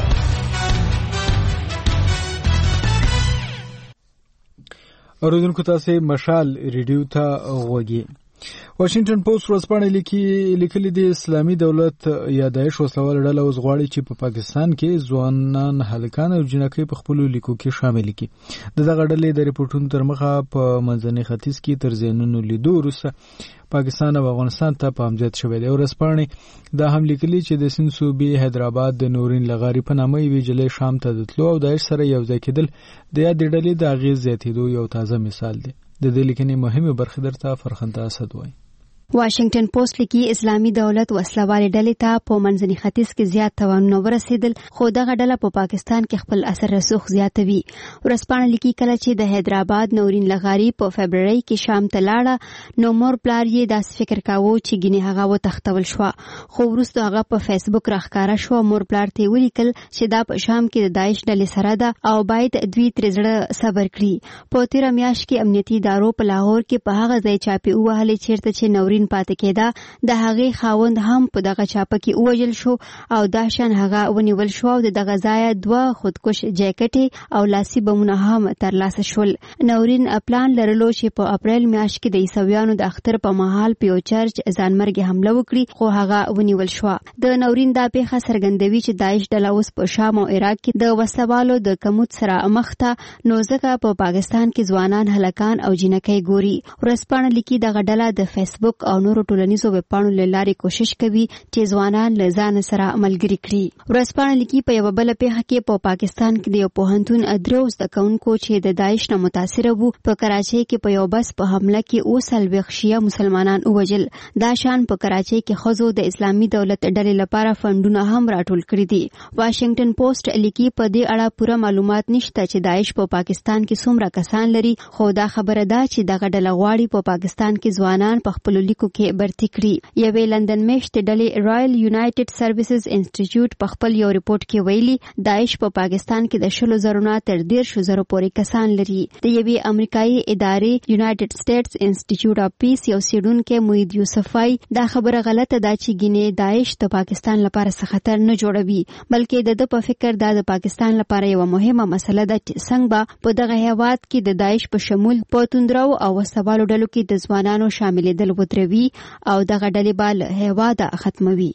اوریدونکو تاسو مشال ریډیو ته غوږی. واشنگټن پوسټ ورځپاڼه لیکلي د اسلامي دولت یا داعش وسلوال ډله اوس غواړي چې په پاکستان کې ځوانان هلکان او جنکۍ په خپل لیکو کې شامل کړي. دغه ډلې د ریپورتونو تر مخه په منځني ختیځ کې تر ځینونو لیدو وروسته پاکستان او افغانستان ته پامزد شوی دی. ورځپاڼه دا هم لیکلي چې د سند صوبې حیدرآباد د نورین لغاری په نامه یوې جلې شام ته د تلو او داعش سره یوځای کېدل د یادې ډلې د اغېز زیاتېدو یو تازه مثال دی. د دې لیکنې مهمه برخه درته فرخنده اسد وایي. واشنگټن پوسټ لیکي اسلامي دولت وسلوالې ډلې ته په منځني ختیځ کې زیات توانونه ورسېدل خو دغه ډله په پاکستان کې خپل اثر رسوخ زیاتوي. ورځپاڼه لیکي کله چې د حیدرآباد نورین لغاری په فبرवरी کې شام ته لاړه نو مور پلار یې داسې فکر کاوه چې ګینه هغه وتښتول شو خو وروسته هغه په فیسبوک راښکاره شو. مور پلار ته ولیکل چې دا په شام کې د داعش ډلې سره ده او باید دوی تر زړه صبر کړي. په تیر میاشت کې امنیتي ادارو په لاهور کې په هغه ځای چاپی وهلې چیرته چې نورین پاتې کېده د هغې خاوند هم په دغه چاپه کې ووژل شو او دا شان هغه ونیول شو او دغه ځای 2 خودکش جاکټې او لاسي بمونه هم ترلاسه شول. نورین پلان لرلو چې په اپریل میاشت کې د عیسویانو د اختر په مهال په یو چرچ ځانمرګي حمله وکړي خو هغه ونیول شو. د نورین دا پیښه څرګندوي چې داعش ډله اوس په شام او عراق کې د وسوالو د کموت سره مخ ته نو ځکه په پاکستان کې ځوانان هلکان او جنکۍ ګوري. ورځپاڼه لیکي دغه ډله د فیسبوک او نورو ټولنیزو ویبپاڼو له لارې کوشش کوي چې ځوانان له ځان سره ملګري کړي. ورځپاڼه لیکي په یوه بله پیښه کې په پاکستان کې د یو پوهنتون 3 زده کوونکو چې د داعش نه متاثره وو په کراچۍ کې په یو بس په حمله کې 40 شیعه مسلمانان ووژل. دا شان په کراچۍ کې ښځو د اسلامي دولت ډلې لپاره فنډونه هم راټول کړي دي. واشنگټن پوسټ لیکي په دې اړه پوره معلومات نشته چې داعش په پاکستان کې څومره کسان لري خو دا خبره ده چې دغه ډله غواړي په پاکستان کې ځوانان په خپل لیکو کې برتي کړي. یوې لندن میشت ډلې رائل یونایټډ سروسز انسټیټیوټ په خپل یو ریپورت کې ویلي داعش په پاکستان کې د 10,000 نه تر 13,000 پورې کسان لري. د یوې امریکایي ادارې یونایټډ سټیټس انسټیټیوټ اف پیس یو څېړونکی موحد یوسفای دا خبره غلطه ده چې ګینه داعش د پاکستان لپاره څه خطر نه جوړوي بلکې د په فکر دا د پاکستان لپاره یو مهمه مسله ده چې څنګه په دغه هیواد کې د داعش په شمول په توندرو او وسوالو ډلو کې د ځوانانو شاملېدل ودروي او دغه ډلې بال هیواده ختموي.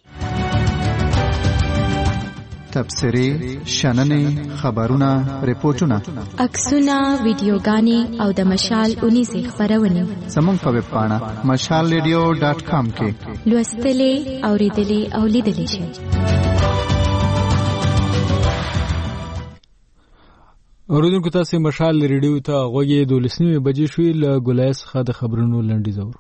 تبصرې، شننې، خبرونه، ریپورتونه، عکسونه، ویډیوګانې او د مشال اونیزې خبرونه زموږ په ویب پاڼه mashalradio.com کې لوستلې، اوریدلې او لیدلې شئ. اوریدونکو تاسو مشال ریډیو ته غوږی 12 بجې شوې له ګولای څخه د خبرونو لنډیز اورو.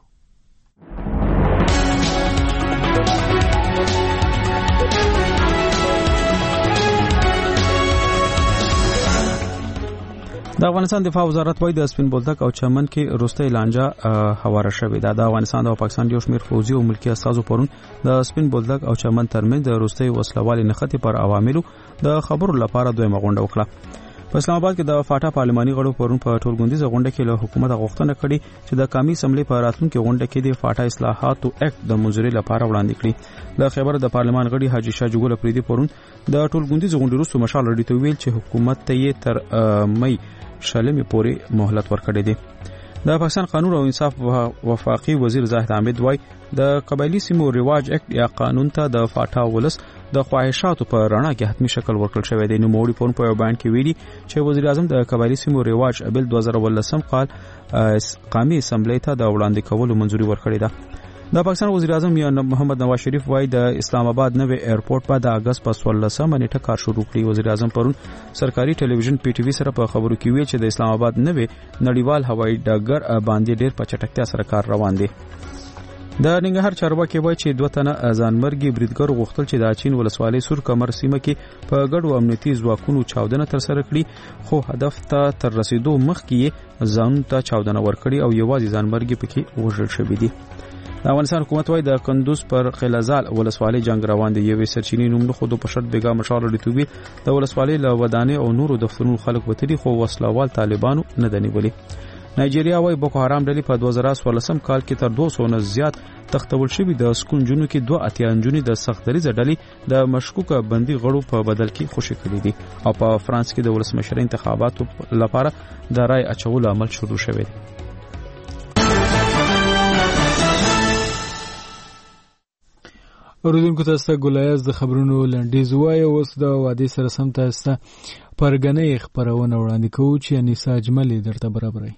د افغانستان دفاع وزارت وايي د سپین بولدک او چمن کې روستۍ لانجه هواره شوې ده. د افغانستان او پاکستان یو شمېر فوجي او ملکی استازو پرون د سپین بولدک او چمن ترمنځ د روستۍ وسلوالي نښتې پر عواملو د خبرو لپاره دویمه غونډه وکړه. په اسلام آباد کې د فاټا پارلماني غړو پرون په ټولګوندیزه غونډه کې له حکومت غوښتنه کړې چې د قومي اسمبلی په راتلونکي غونډه کې د فاټا اصلاحاتو اکټ د منظوري لپاره وړاندې کړي. د خیبر د پارلمان غړي حاجی شاه جګول پریدي پرون د ټولګوندیزه غونډې وروسته مشال ریډیو ته ویل چې حکومت ته یې تر مئی شلمې پورې مهلت ورکړی دی. د پاکستان قانون او انصاف وفاقي وزیر زاهد حامد وای د قبایلی سیمو رواج اکټ یا قانون ته د فاټا ولس د خواهشاتو په رڼا کې حتمی شکل ورکړل شوی دی. نو موړي پون په بیان کې ویلي چې وزیر اعظم د قبایلی سیمو رواج ابل 2018 کال قومي اسمبلی ته د وړاندې کولو منځوري ورکړې ده. د پاکستان وزیر اعظم محمد نواز شریف وای د اسلام آباد نوې ایرپورټ په د اگست په 16 نیټه کار شروع کړی. وزیر اعظم پرون سرکاري ټلویزیون پی ټی وی سره په خبرو کې ویل چې د اسلام آباد نوې نړیوال هوایي ډګر باندې ډېر په چټکتیا سره کار روان دی. د ننګرهار چارواکي وایي چې دوه تنه ځانمرګي بریدګر غوښتل چې د چین ولسوالۍ سور کمر سیمه کې په ګډو امنیتي ځواکونو چاودنه ترسره کړي، خو هدف ته تر رسیدو مخکې ځان ته چاودنه ورکړي او یوازې ځانمرګي پکې وژل شوی دي. د افغانستان حکومت وايي د کندوز پر خلزال ولسوالۍ جنگ روان دی. یوې سرچینې نوم نه خود په شرط بیګا مشال ډیټوبي د ولسوالۍ له ودانې او نورو دفترونو خلک وتري، خو وسلوال طالبانو نه دنیولي. نایجیریا وايي بوکو حرام ډلې په 2014 کال کې تر 200 نه زیات تختول شوی د سکون جنو کې 2 انجونې د سخت دریزه ډلې د مشکوکه بندي غړو په بدل کې خوشی کړې دي. او په فرانس کې د ولسمشر انتخاباتو لپاره د رای اچولو عمل شروع شوی دی. اوریدونکو تاسو ګولایز د خبرونو لنډیز وایي. اوس د وادي سره سم تاسو پرګنې خبرونه وړاندې کوو چې انیسا اجمل درته برابرای.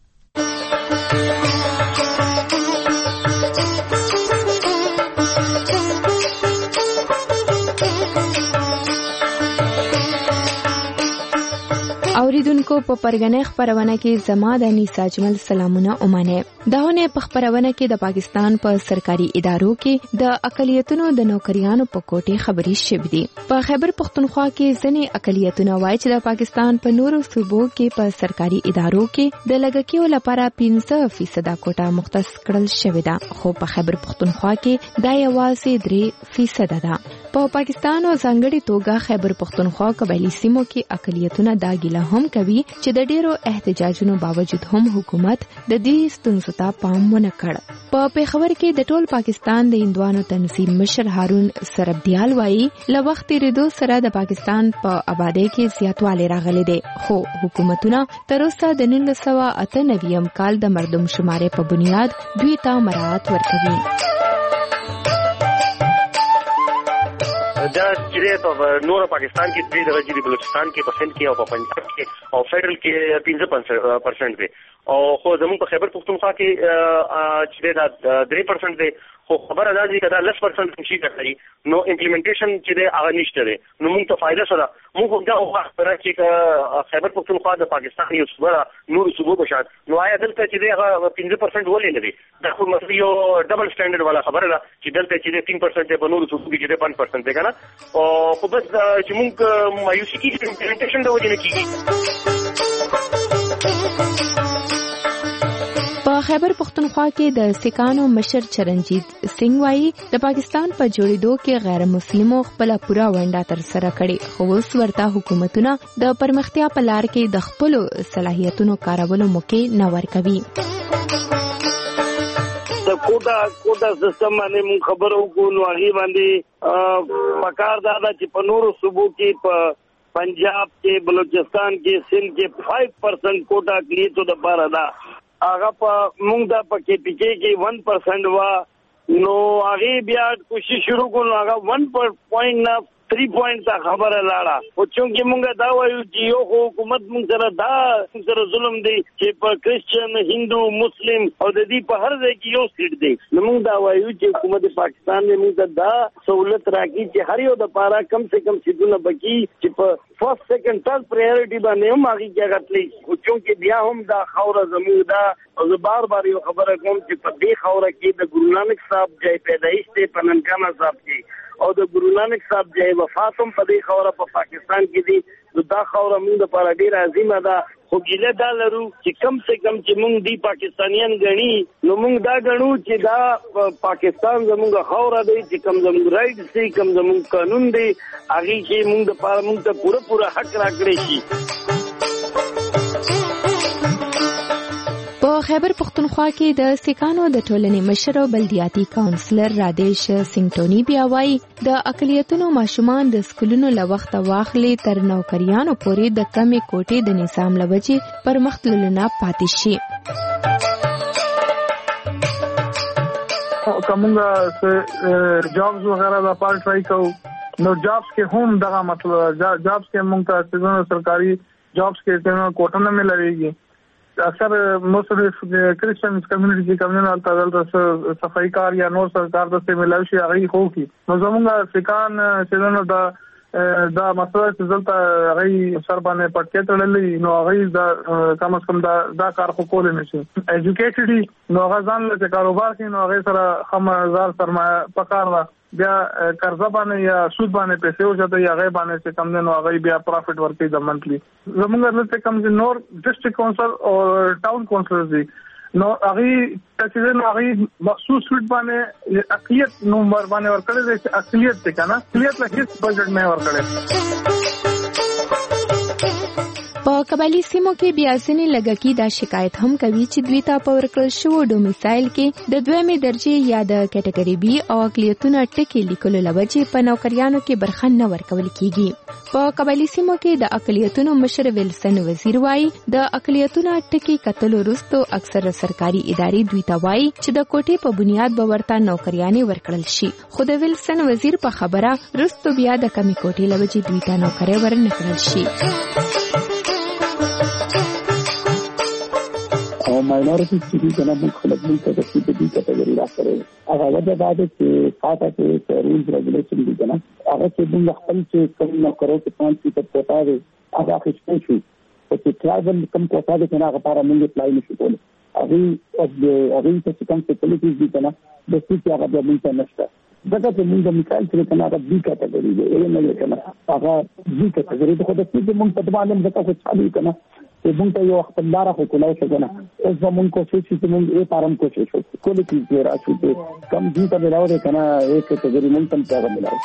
اوریدونکو په پرګنې خبرونه کې زما د انیسا اجمل سلامونه اومانه. داونه په خبرونه کې د پاکستان په سرکاري ادارو کې د اقلیتونو د نوکریانو په کوټه خبري شوې دي. په خیبر پختونخوا کې ځنې اقلیتونه وایي چې د پاکستان په نورو صوبو کې په سرکاري ادارو کې د لګکیو لپاره 15% کوټه مختص کړل شوې ده، خو په خیبر پختونخوا کې دا یوازې 3% ده. په پاکستان او ځانګړي توګه خیبر پختونخوا قبایلی سیمو کې اقلیتونه دا ګیله هم کوي چې د ډیرو احتجاجونو باوجود هم حکومت د دې ستونزو ته پام ونه کړ. په پیښور کې د ټول پاکستان د هندوانو تنظیم مشر هارون سربدیال وایي له وخت ریدو سره د پاکستان په آبادی کې زیاتوالی راغلی دی، خو حکومتونه تر اوسه د 1998 کال د مردم شمارې په بنیاد دوی ته مراعات ورکوي. دا چې په نور پاکستان کې د غجری بلوچستان کې په سند کې او په پنجاب کې او فدرل کې 15% دی، او خو زموږ په خیبر پختونخوا کې چې دا 3% دی. خو خبره دا دی کدا 10% شي کوي نو امپلیمنټیشن چې دی هغه نشته دی. نو موږ ته فائدہ سره موږ دا وخت چې خیبر پختونخوا د پاکستان یو صوبه نور صوبو په شان نو آیا دلته چې دی هغه 15% ولې نه دی؟ دا خو مسله یو ډبل سټانډرډ والا خبره ده چې دلته چې 3% دی په نور صوبو کې چې 5% دی کنه. او خو بس چې موږ مایوسي کې امپلیمنټیشن دا وجه نه کیږي. په خیبر پختونخوا کې د سکانو مشر چرنجیت سنگ وایي د پاکستان په جوړېدو کې غیر مسلمو خپل پوره ونډه تر سره کړې، خو اوس ورته حکومتونه د پرمختیا په لار کې د خپل صلاحیتونو کارولو موقع نه ورکوي. د کوټا سیستم باندې مون خبرو کو نو هغه باندې پکار دا چې په نورو صوبو کې په پنجاب کې بلوچستان کې سندھ کې 5% کوټا کلیتو د بارا دا هغه په مونږ د پکې پکې کې 1% وا نو هغه بیا کوشش شروع کړو هغه 1.9 3 پوینټ ته خبره لاړه او چې موږ دا وایو چې یو حکومت موږ سره ظلم دی چې په کرسچن هندو مسلم او د دې په هر ځای کې یو سیټ دی نو موږ دا وایو چې حکومت پاکستان نے موږ دا سہولت راکړي چې هر یو د پاره کم سے کم سیټونه بکی چې په فرست سیکنډ ثرد پرایورټي باندې هم هغه کې غټلې او چې بیا هم دا خوره زموږ دا او بار یو خبره کوم چې په دې خوره کې د ګورو نانک صاحب ځای پیدایش ته پننګانا صاحب کې او د ګورو نانک صاحب ځای وفات هم په دې خوره په پاکستان کې دي دا خوره موږ لپاره ډیره عظیمه ده خو ګیله دا لرو چې کم سے کم چې موږ دی پاکستانیان غني نو موږ دا غنو چې دا پاکستان زموږ خوره دی چې کم زموږ رائټ سي کم زموږ قانون دی هغه چې موږ لپاره موږ ته پوره حق راکړي شي په خیبر پختونخوا کې د سیکانو د ټولنې مشر او بلدیاتي کونسلر رادیش سنگټونی بیا وایي د اقلیتونو ماشومان د سکولونو له وخت واخلي تر نوکریانو پورې د کمې کوټې د نظام له وجې پر مخ تللو نه پاتې شي. کومه جابز وغیرہ د پال ټرای کو نو جابز کې هم دغه مطلب جابز کې موږ ته سرکاري جابز کې څنګه کوټه نه ملويږي اکثر مصرف کرسچن کمیونټي کمیونال تدل صفائی کار یا نور سرکار د ملوي شي هغه خو کی نو زموږ سکان چې دا مسله چې دلته هغه سر باندې پټکې تړلې نو هغه دا کم از کم دا کار خو کول نه شي ایجوکیټډ نو هغه ځان له کاروبار کې نو هغه سره 5000 سرمایه پکار وا بیا قرضه باندې یا سود باندې پیسې ورته یا غي باندې چې کم نه هغه بیا پروفټ ورکړي د منتلی زموږ له کم نور ډسټریکټ کونسل او ټاون کونسل دي نو هغه تاسو نه هغه مخصوص سود باندې اقلیت نمبر باندې ورکړي چې اقلیت څه کنه اقلیت له هیڅ بجټ نه ورکړي. په قبایلی سیمو کې بیا ځینې لږکي دا شکایت هم کوي چې دوی ته په ورکړل شوو ډومیسایل کې د دویمې درجې یا د کټګوري بي او اقلیتونو ټکي لیکلو له وجې په نوکریانو کې برخه نه ورکول کیږي. په قبایلی سیمو کې د اقلیتونو مشر ویلسن وزیر وایي د اقلیتونو ټکي کتلو وروسته اکثر سرکاري ادارې دوی ته وایي چې د کوټې په بنیاد به ورته نوکریانې ورکړل شي خو د ویلسن وزیر په خبره وروسته بیا د کمی کوټې له وجې دوی ته نوکري ورنکړل شي. او ماینورټیز چې دغه مختلف ملکونو ته د دې کټګوري راځي هغه وجه دا ده چې خاصه کې رولز ریګولیشن دي کنه هغه چې موږ خپل چې کوم نو کړو چې 5% کوټه دی هغه اخیستل شي چې ټرایبل کم کوټه دی کنه هغه لپاره موږ اپلای نشو کولای هغه چې کوم فیسیلیټیز دي کنه د څه هغه د موږ نشته دغه چې موږ مثال چې کنه هغه دې کټګوري دی نه کنه هغه دې کټګوري د خو د څه موږ په باندې ځکه چې چالو کنه موږ ته یو خپل لار خو کولای شو کنه اوس موږ کوشش چې موږ یې پارم کوشش وکړو چې راځو کم دې ته ملاوي کنه یک کټګوري موږ تم ته ملاوي.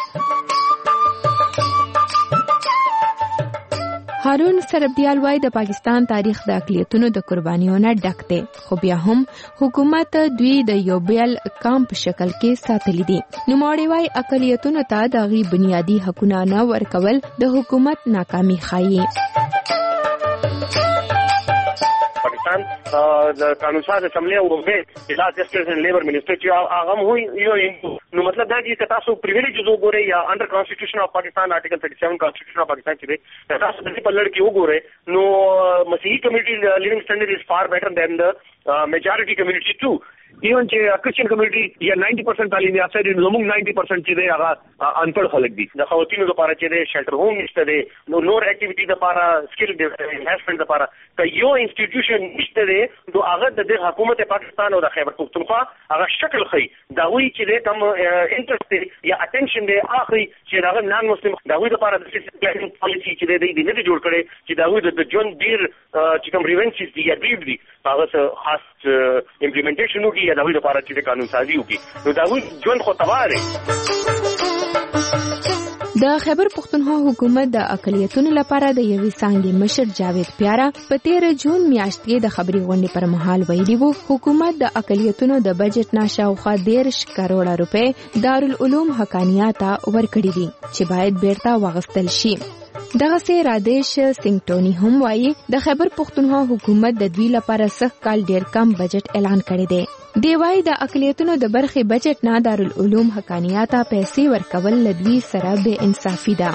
هارون سربدیال وای د پاکستان تاریخ د اقلیتونو د قربانیونو ډک دی خو بیا هم حکومت دوی د یو بیل کام په شکل کې ساتلی دي. نوموړی وای اقلیتونو ته د غي بنیادی حقوقونه نه ورکول د حکومت ناکامي ښایي. پاکستان د قانون ساز اسمبلی او د جسټس اینڈ لیبر منسٹر چې هغه هم یو نو مطلب دا چې تاسو پریویلیجز وګورئ یا انډر کانسټیټیوشن اف پاکستان آرټیکل 37 کانسټیټیوشن اف پاکستان چې تاسو د دې په لړ کې وګورئ نو مسیحي کمیونټي لیوینګ سټانډرډ از فار بیٹر دین د میجارټي کمیونټي ټو ایون چې کرسچن کمیونټي یا 90% تعلیم یافته دي نو موږ 90% چې دی هغه انپړ خلک دي د خواتینو لپاره چې دی شلټر هوم نشته دی نو نور اکټیویټي لپاره سکل انهانسمنت لپاره که یو انسټیټیوشن نشته دی نو هغه د حکومت پاکستان او د خیبر پختونخوا هغه شکل خي دا وی چې دی کم انټرست یا اټینشن دی اخري چې هغه نان مسلم دا وی لپاره د سیستم پالیسی چې دی نه جوړ کړي چې دا وی د جون ډیر چې کوم ریونسز دی یا ډیر دی هغه خاص امپلیمنټیشن وکړي یا دا وی لپاره چې قانون سازي وکړي نو دا وی جون خو تباره. د خیبر پختونخوا حکومت د اقلیتونو لپاره د یوې څانګې مشر جاوید پیارا په 13 جون میاشت کې د خبري غونډې پر مهال ویلي وو حکومت د اقلیتونو د بجټ نه شاوخوا 10 کروڑه روپے دارالعلوم حقانیه ته ورکړي دي چې باید بیرته واغستل شي. دغه سي رادیش سنگټونی هم وایي د خیبر پښتونخوا حکومت د دوی لپاره سخت کال ډیر کم بجټ اعلان کړی دی. دی وایي د اقلیتونو د برخې بجټ نه دارالعلوم حقانیه ته پیسې ورکول لدوی سره بې انصافي ده.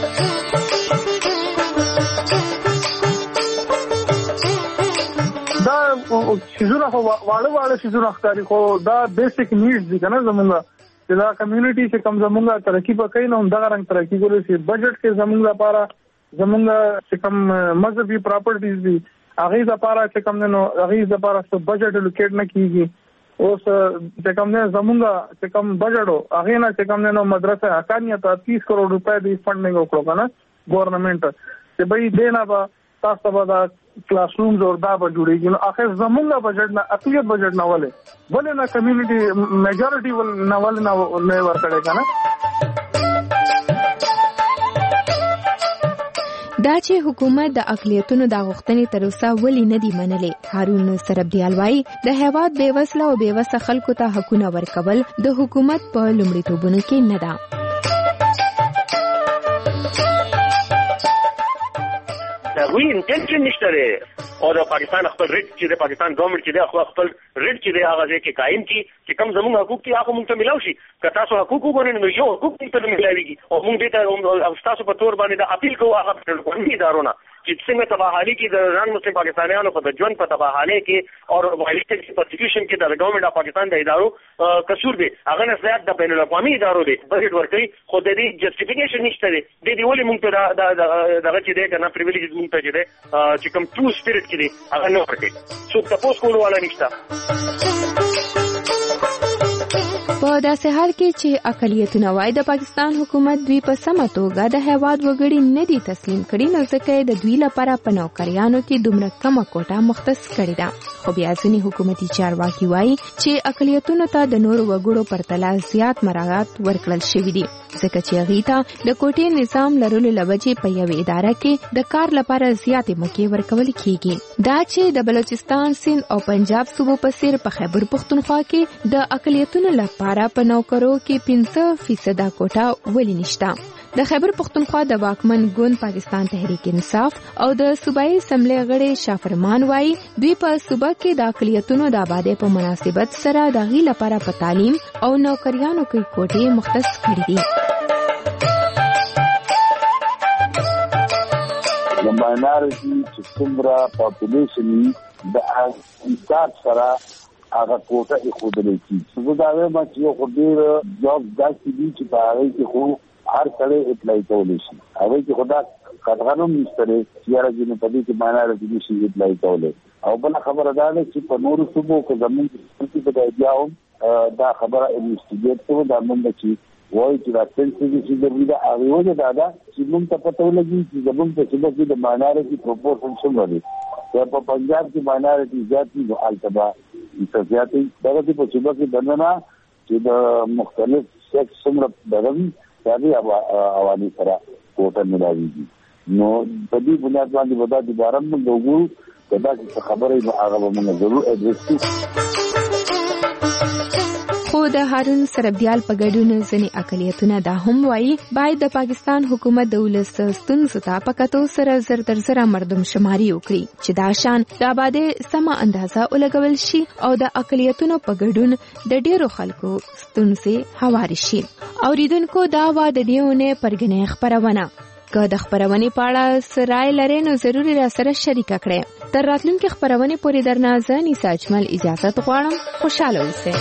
دا شیزونه خو واړه شیزونه ښکاري خو دا بیسیک نیډز دي کنه زمونږ چې دا کمیونټي چې کم زمونږ ترقی وکړي نو دغه رنګ ترقی کولی شي. بجټ کې زمونږ لپاره زمونږ چې کم مذهبي پراپرټیز دي هغه لپاره چې کم نو هغه لپاره څه بجټ الوکیټ نه کیږي. اوس چې کم نه زمونږ چې کم بجټ هغه نه چې کم نو مدرسه حقانیه ته 30 کروڑ روپے دی فنډینګ وکړو کنه ګورنمنت چې به دینا به تاسو به دا کلاس رومز اور دا به جوړیږي. نو اخر زمونږ بجټ نه اقلیت بجټ نه ولې نه کمیونټي میجورټي ول نه ورکړي کنه. دا چې حکومت د اقلیتونو د غوښتنې تر اوسه ولې نه دی منلې. هارون سربدیال وایي د هیواد بېوسله او بېوسه خلکو ته حقونه ورکول د حکومت په لومړیتوبونو کې نه ده. وی انټنشن نشته دی او د پاکستان خپل ریټ چې د پاکستان ګورنمنت چې د خپل ریټ چې د هغه ځای کې قائم کی چې کم زموږ حقوق دي هغه موږ ته ملاوي شي. که تاسو حقوق وګورئ نو یو حقوق ته ملاويږي او موږ دې ته تاسو په تور باندې د اپیل کوو هغه قانوني ادارونه چې څنګه تباہالي کې د نان مسلم پاکستانیانو په ژوند په تباہالي کې او وایلیشن پرسیکیوشن کې د ګورنمنت اف پاکستان د ادارو قصور دي هغه نه زیات د بین الاقوامي ادارو دي بجټ ورکړي خو د دې جسټیفیکیشن نشته دی. د دې ولې موږ ته دغه چې دی کنه پریویلیج موږ ته چې کوم ټرو سپیریټ کې دی هغه نه ورکړي. څو تاسو کول ولا نشته. په داسې حال کې چې اقلیتونه وایي د پاکستان حکومت دوی په سمه توګه د هیواد وګړي نه دي تسلیم کړي نو ځکه د دوی لپاره په نوکریانو کې دومره کمه کوټه مختص کړې ده. خو بیا ځینې حکومتي چارواکي وایي چې اقلیتونو ته د نورو وګړو پرتله زیات مراعات ورکړل شوي دي ځکه چې هغوی ته د کوټې نظام لرلو له وجې په یوې اداره کې د کار لپاره زیاتې موقع ورکول کیږي. دا چې د بلوچستان، سند او پنجاب صوبو په څیر په خیبر پښتونخوا کې د اقلیتونو لپاره په نوکرو کې 5% کوټه ولې نشته. د خیبر پښتونخوا د واکمن ګوند پاکستان تحریک انصاف او د صوبایي اسمبلی غړي شافرمان وایي دوی په صوبه کې د اقلیتونو د آبادۍ په مناسبت سره د هغوی لپاره په تعلیم او نوکریانو کې کوټې مختص کړي دي. د ماینارټي چې څومره پاپولیشن د انصاف سره هغه کوټه ایښودل کیږي. زه دا وایم چې یو خو ډېر جاب داسې دي چې په هغې کې خو هر سړی اپلای کولی شي. هغې کې خو دا قدغنم نشته دی چې یاره ځینې په دې کې ماینارټي نشي اپلای کولی. او بله خبره دا ده چې په نورو صوبو کې زمونږ په بیا هم دا خبره انویسټیګیټ کوو. دا موږ چې وایي چې دا سنسیټیو چې ضروري ده هغې وجه دا ده چې موږ ته پته ولګي چې زمونږ په صوبه کې د ماینارټي پروپورشن څومره دی. که په پنجاب کې ماینارټي زیات وي نو هلته به زیاتې دغه دې په صوبه کې دننه چې د مختلف سیکس څومره دغه وي د هغې عوامي سره کوټه ملاویږي. نو په دې بنیاد باندې به دا دوباره موږ وګورو که داسې څه خبره وي نو هغه به موږ ضرور اډرس کړو. خو د هارون سربدیال په ګډون ځینې اقلیتونه دا هم وایي باید د پاکستان حکومت د ولس ستونزو ته په کتو سره زر تر زره مردم شماري وکړي چې دا شان د آبادۍ سمه اندازه ولګول شي او د اقلیتونو په ګډون د ډیرو خلکو ستونزې هوارې شي. اوریدونکو دا وه د دې اونۍ پرګنۍ خپرونه. که د خپرونې په اړه څه رایې لرئ نو ضروري راسره شریکه کړئ. تر راتلونکې خپرونې پورې درنه زه نیسا اجمل اجازت غواړم. خوشحاله اوسئ.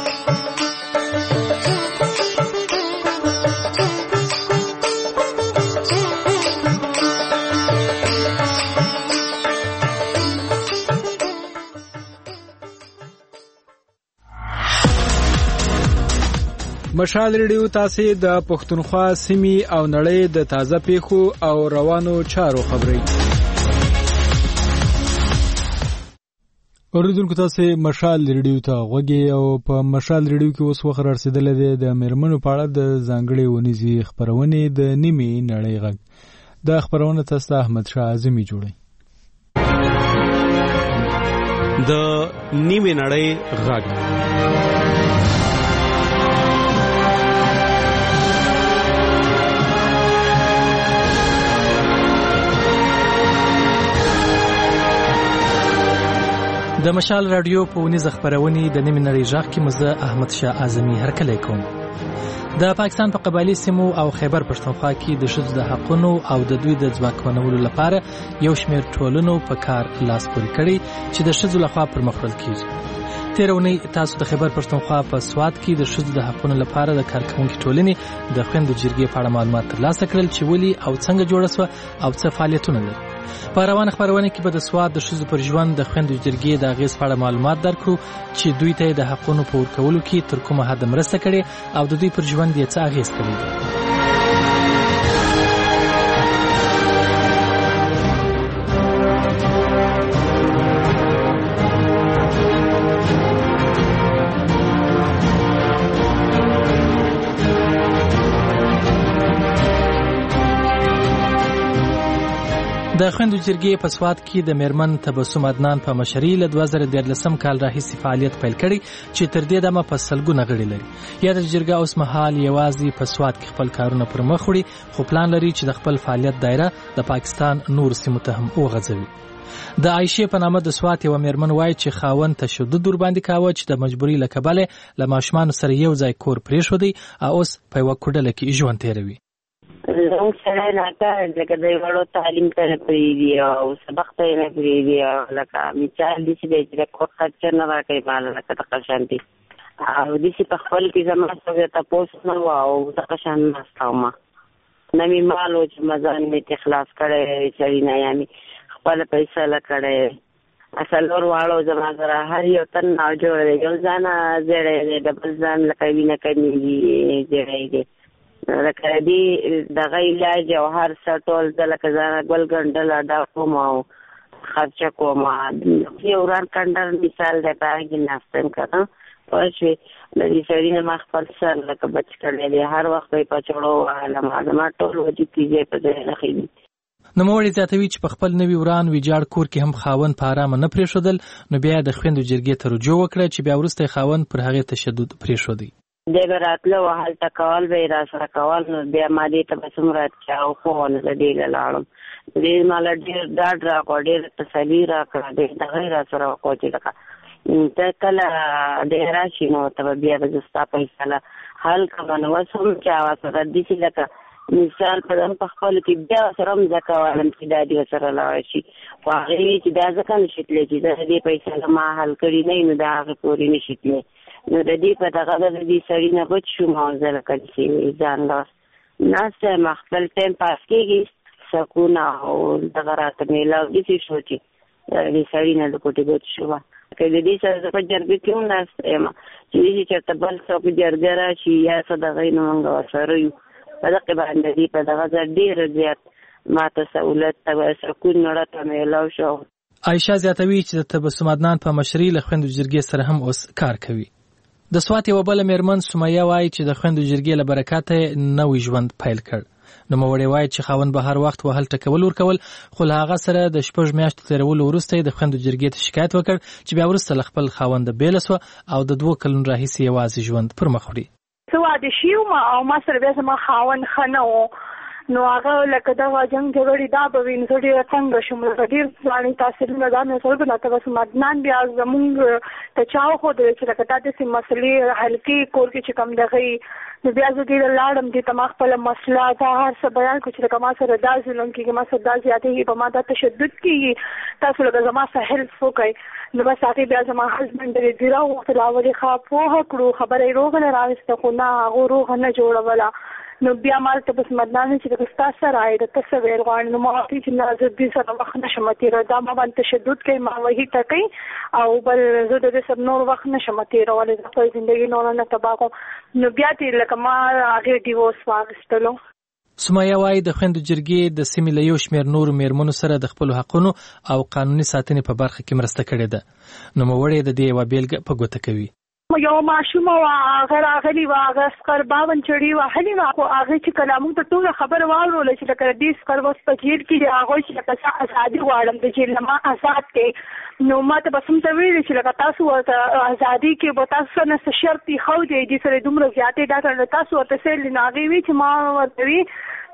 مشال ریډیو تاسو د پښتونخوا سیمې او نړۍ د تازه پیښو او روانو چارو خبري. اوریدونکو تاسو مشال ریډیو ته غوږی او په مشال ریډیو کې اوس وخت رسیدل دی د میرمنو په اړه د ځانګړي ونیزي خبرونه د نیمه نړۍ غږ. د خبرونه تاسو احمد شاه اعظمي جوړي. د نیمه نړۍ غږ. د مشال رادیو په ونیزه خبرونې د نیمې نړۍ غږ کې مزه احمد شاه اعظمي هرکلی کوم. د پاکستان په قبایلی سیمو او خیبر پښتونخوا کې د ښځو د حقونو او د دوی د ځواکمنولو لپاره یو شمېر ټولنو په کار لاس پورې کړی چې د ښځو لخوا پرمخ وړل کیږي. تېره اونۍ تاسو د خیبر پښتونخوا په سوات کې د ښځو د حقونو لپاره د کارکوونکو ټولنې د خویندو جرګې په اړه معلومات ترلاسه کړل چې ولې او څنګه جوړه شوه او څه فعالیتونه لري. په روانه خبرونه کې به د سوات د ښځو پر ژوند د خویندو جرګې د اغېز په اړه معلومات درکړو چې دوی ته د حقونو په ورکولو کې تر کومه حده مرسته کړې او د دوی پر ژوند یې څه اغېز کړی دی. د خویندو جرګې په سوات کې د میرمن تبسم عدنان په مشرۍ له 2013 کال راهیسې فعالیت پیل کړی چې تر دې دمه په سلګونه غړي لري. یاده جرګه اوس مهال یوازې په سوات کې خپل کارونه پر مخ وړي، خو پلان لري چې د خپل فعالیت دایره د پاکستان نور سیمو ته هم وغځوي. د عایشې په نامه د سوات یوه میرمن وایي چې خاوند تشدد ورباندې کاوه چې د مجبورۍ له کبله له ماشومانو سره یو ځای کور پرېښودی او اوس په یوه کوډله کې ژوند تېروي. زموږ سړی ناکاره لکه د وړو تعلیم ته نه پرېږدي او سبق ته یې نه پرېږدي او لکه مثال داسې دی چې د کور خرچه نه راکوي ماله لکه دغه شانتې او داسې په خپل کې زما څه تپوس نه وه او دغه شان ناسته ومه نه مې مال و چې مځان مې ترې خلاص کړی سړي نه یا مې خپله فیصله کړی څلور واړو زما سره هر یو تن ناجوړه دی، یو ځانه زیړی دی، د بل ځان لکه وینه کمیږي زیړی دی. لکه دې دغه علاج او هر څه ټول زه لکه ځانه ګل ګنډله دا کوم او خرچه کوم. یو وران کنډر مثال دی په هغه کې ناسته یم که نه پوه شوې. د دې سړي نه ما خپل سر لکه بچ کړی دی، هر وخت به یې په چړو وهلم، زما ټول وجود کې ځای په ځای نښې دي. نوموړی زیاتوي چې په خپل نوي وران ویجاړ کور کې هم خاوند په ارامه نه پرېښودل، نو بیا د خویندو جرګې ته رجوع وکړه چې بیا وروسته یې خاوند پر هغې تشدد پرېښودی. دی به راتله و هلته کول به یې را سره کول، نو بیا ما دې ته به څومره چاوخونه زه دې له لاړم. دې ماله ډېر ډاډ راکړه، ډېر تسلي راکړه، ډېر دغه یې را سره وکړه چې لکه ته کله دی راشي نو ته به بیا به زه ستا فیصله حل کړم. نو اوس هم چې هغه سره داسې لکه مثال په دم په خپلو کې بیا سره هم زه کولم چې دا دې ورسره لاړ شي، خو هغې چې دا ځکه نه شي تللی چې زه د دې فیصله ما حل کړې نه وي نو د هغې پورې نه شي تللی. نو د دې په دغه د دې سړي نه بچ شوم او زه لکه چې ځان لاس ناسته یم، خپل ټایم پاس کېږي، سکون او دغه راته میلاو داسې شو چې د سړي نه د کوټې بچ شوه. که د دې سره زه په جرګه کې هم ناسته یم چې داسې چېرته بل څوک جرګه راشي یا څه دغه یې نو موږ ورسره یو په دغې باندې دې په دغه ځای ډېر زیات ما ته سهولت سکون نړه ته میلاو شو. عایشه زیاتوي چې د تبسم عدنان په مشرۍ له خویندو جرګې سره هم اوس کار کوي. د سوات یوه بله میرمن سمیه وایي چې د خویندو جرګې له برکته نوی ژوند پیل کړ. نوموړې وایي چې خاوند به هر وخت وهل ټکول ورکول، خو له هغه سره د 6 میاشتو تېرولو وروسته یې د خویندو جرګې ته شکایت وکړ چې بیا وروسته له خپل خاونده بېله سوه او د 2 کلونو راهیسې یوازې ژوند پر مخ وړي. زه واده شوی وم او ما سره بیا زما خاوند ښه نه و، نو هغه لکه دغه جنګ جګړې دا به وي نو زه ډېره تنګه شوم، لکه ډېر ځاني تاثیرونه دا مې سره به تبسم عدنان بیا زمونږ ته چا وښودل چې لکه دا داسې مسلې حل کړي کور کې چې کوم دغه یي. نو بیا زه دې له لاړم، دې ته ما خپله مسله دا هر څه بیان کړو چې لکه ما سره دا ظلم کېږي، ما سره دا زیاتېږي، په ما دا تشدد کېږي، تاسو لکه زما سره هیلپ وکړئ. نو بس هغې بیا زما هسبنډ ډېرې ځیره وغوښتله او ولې ښه پوهه کړو، خبره یې روغه نه راوسته، خو نه هغو روغه نه جوړوله. نو بیا ما ته بس مدنان چې لکه ستا سره آی د ته څه ویل غواړې، نو ما ورته چې نه زه دې سره وخت نه شم تېرولی، دا ما باندې تشدد کوي، ما وحي ته کوي او بل زه د دې سره نور وخت نه شم تېرولی، زه خپل زندګي نور نه تباه کوم. نو بیا دې لکه ما هغې ډیوورس واخیستلو. سمیه وایي د خویندو جرګې د سیمې له یو شمېر نورو میرمنو سره د خپلو حقونو او قانوني ساتنې په برخه کې مرسته کړې ده. نوموړې د دې یوه بیلګه په ګوته کوي. یو ماشومه وه هغه راغلې وه، هغه سکر 52 چړې وهلې وه، خو هغې چې کله موږ ته ټوله خبره واوروله چې لکه دې سکر اوس په جیل کې دی، هغوی چې لکه زه ازادي غواړم د جیل نه ما آزاد کړې. نو ما ته بس همته ویلې چې لکه تاسو ورته ازادي کې به تاسو سره نه څه شرط ایښودی دې سره دومره زیاتې ډاکټر تاسو ورته سیل نو هغې وي چې ما ورته وي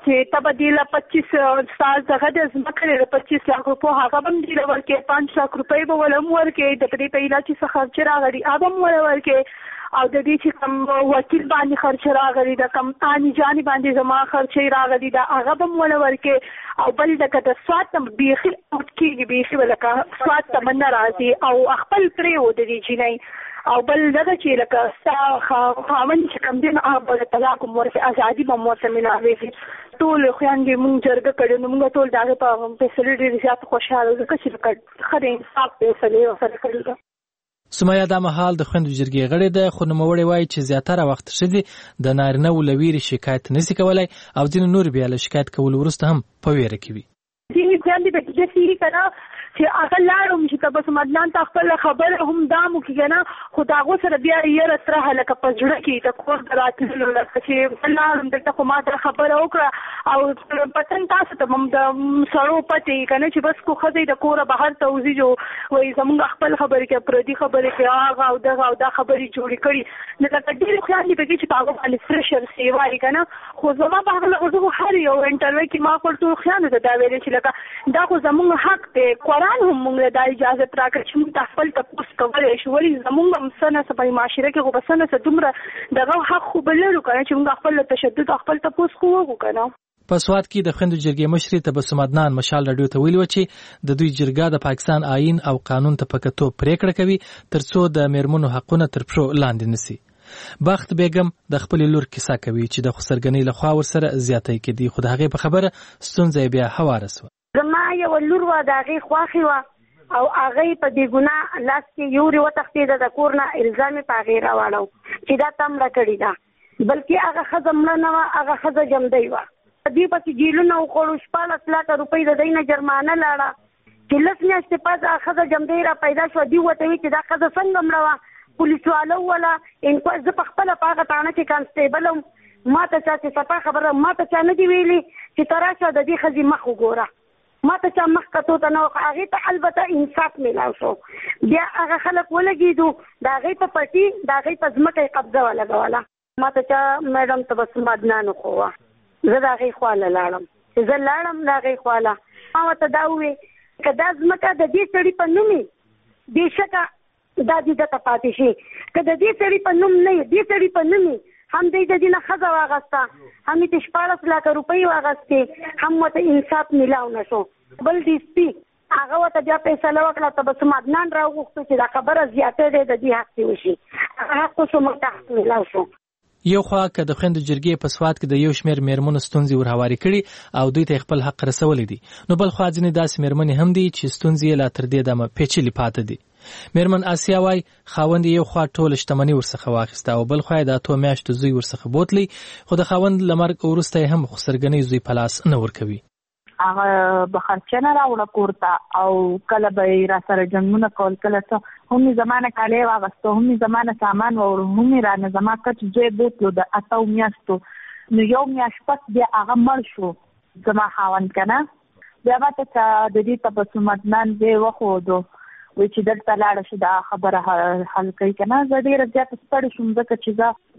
چې تبدیله 25 سال دغه د ځمکې د 25 لک روپو هغه هم دی ورکې 5 لک روپۍ به ولهم ورکې د دې په علاج څخه خرچ راغلي هغه هم ورکې او د دې چې کوم وکیل باندې خرچ راغلي د کم اني جاني باندې زما خرچ راغلي دا هغه هم ورکې او بل د کده سوات بیخي اوټکیږي بیخي ولکه سوات تمن راځي او خپل پرې و د دې جنۍ او بل دغه چې لکه خاوند چې کوم دین هغه طلاق ورته ازادي به مو سره ملاوي ټول خويندې مونږ جرګه کړو نو مونږ ټول دغه په فیسیلیټي زیات خوشاله وو چې خدای انصاف په فیصله سره کړی. سمایا د مهال د خويندو جرګې غړي د خو نوموړي وایي چې زیاتره وخت شدي د نارینه ولویری شکایت نسی کولای او ځین نور بیا له شکایت کول ورسته هم په ویره کوي. دې ځان دې به چې کړه چې هغه لاړم چې تاسو مدلان ته خپل خبره هم دامو کې نه خو دا غو سره بیا یې راتره هلکه په جوړه کې د کور دراتلو لکه چې لاړم دلته خو ما ته خبره وکړه او پتن تاسو ته هم د سړو پته کنه چې بس کو خدای د کوره بهر ته وځي جو وای زمونږ خپل خبره کې پردي خبره کې هغه او دا خبرې جوړې کړي نه دا ډېر خیال دی چې هغه باندې فرشر سیوای کنه خو زما په هغه لغه هر یو انټرویو کې ما خپل خیال ته دا ویل چې لکه دا خو زمونږ حق دی قرآن هم موږ د اجازه راکړه چې موږ خپل تاسو کولای شو ولې زمونږ هم سنه په معاشره کې خو بسنه څومره دغه حق خو بللو کنه چې موږ خپل تشدد خپل تاسو خو وکړو. په سواد کې د خويندو جرګې مشري تبسم عدنان مشال رادیو ته ویلي و چې د دوی جرګه د پاکستان آئین او قانون ته پکتو پریکړه کوي ترڅو د میرمنو حقونه تر پښو لاندې نسی. بخت بیگم د خپل لور کیسه کوي چې د خسرګنۍ له خوا ورسره زیاتې کړي خو د هغه په خبره ستونزې بیا هواره سو. زما یو لور و د هغه خواخي و او هغه په دې ګناه لاس کې یوري وتښتید د کورنا الزام په غیر راوړو چې دا تم را کړی دا بلکې هغه خزم نه و هغه خزه جمدی و دې په جیلونو خورو 14 لک روپۍ د دینه جرمانه لاړه چې لس میاشتې پس هغه خزه جمدی را پیدا شو دی وته چې دا خزه څنګه مړه پولیس والو ولا انکوایز په خپل پاغه تانه کې کانسټیبل ما ته چې صفه خبره ما ته نه دی ویلي چې تراشه د دې خزي مخ وګوره ما ته چې مخ کتو ته نو هغه ته البته انصاف ملاو شو بیا هغه خلک ولګیدو دا هغه په پټي دا هغه په ځمکه قبضه ولګوله ما ته چې میډم ته بس مدنانو خو زه دا هغه خواله لاړم چې زه لاړم دا هغه خواله ما ته دا وې کدا ځمکه د دې سړي په نومي بهشکه دا دې ته پاتې شي کدا دې سړي په نوم نه دې سړي په نومي هم دې د دینه خزه واغستا هم دې 14 لک روپۍ واغستې هم مته انصاف ملاو نشو بل دې سپي هغه وته بیا فیصله وکړه ته بس مدنان راوغوښته چې دا خبره زیاته ده د دې حق وشي هغه خو څه ملاو شو. یو خوا که د خويندو جرګې په سواد کې د یو شمېر میرمنو ستونزې ورهواري کړي او دوی ته خپل حق رسولي دي نو بل خوا ځینې داسې میرمنې هم دي چې ستونزې لا تر دې دمه پیچلې پاتې دي. میرمن آسیا وای خاوند یو خوا ټول شتمنۍ ورڅخه واخیسته او بل خوا د 2 میاشتو زوی ورڅخه بوتلی خو د خاوند لمرګ ورسته هم خسرګنۍ زوی پلاس نه ورکوي. هغه به خرچنه راوړه کوړه او کله به را سره جنگونه کول کله څه هم زمانه کاله واغسته هم زمانه سامان ور هم را نه زما کټ جې بوتلو د 8 میاشتو نو یو میاشت پس بیا هغه مړ شو زما خاوند کنه بیا ماته چې د دې تاسو مدنان به وخودو وی چې دلته لاړه شو دا خبره حل کوي کنه زه ډېره زیاته ستړې شوم ځکه چې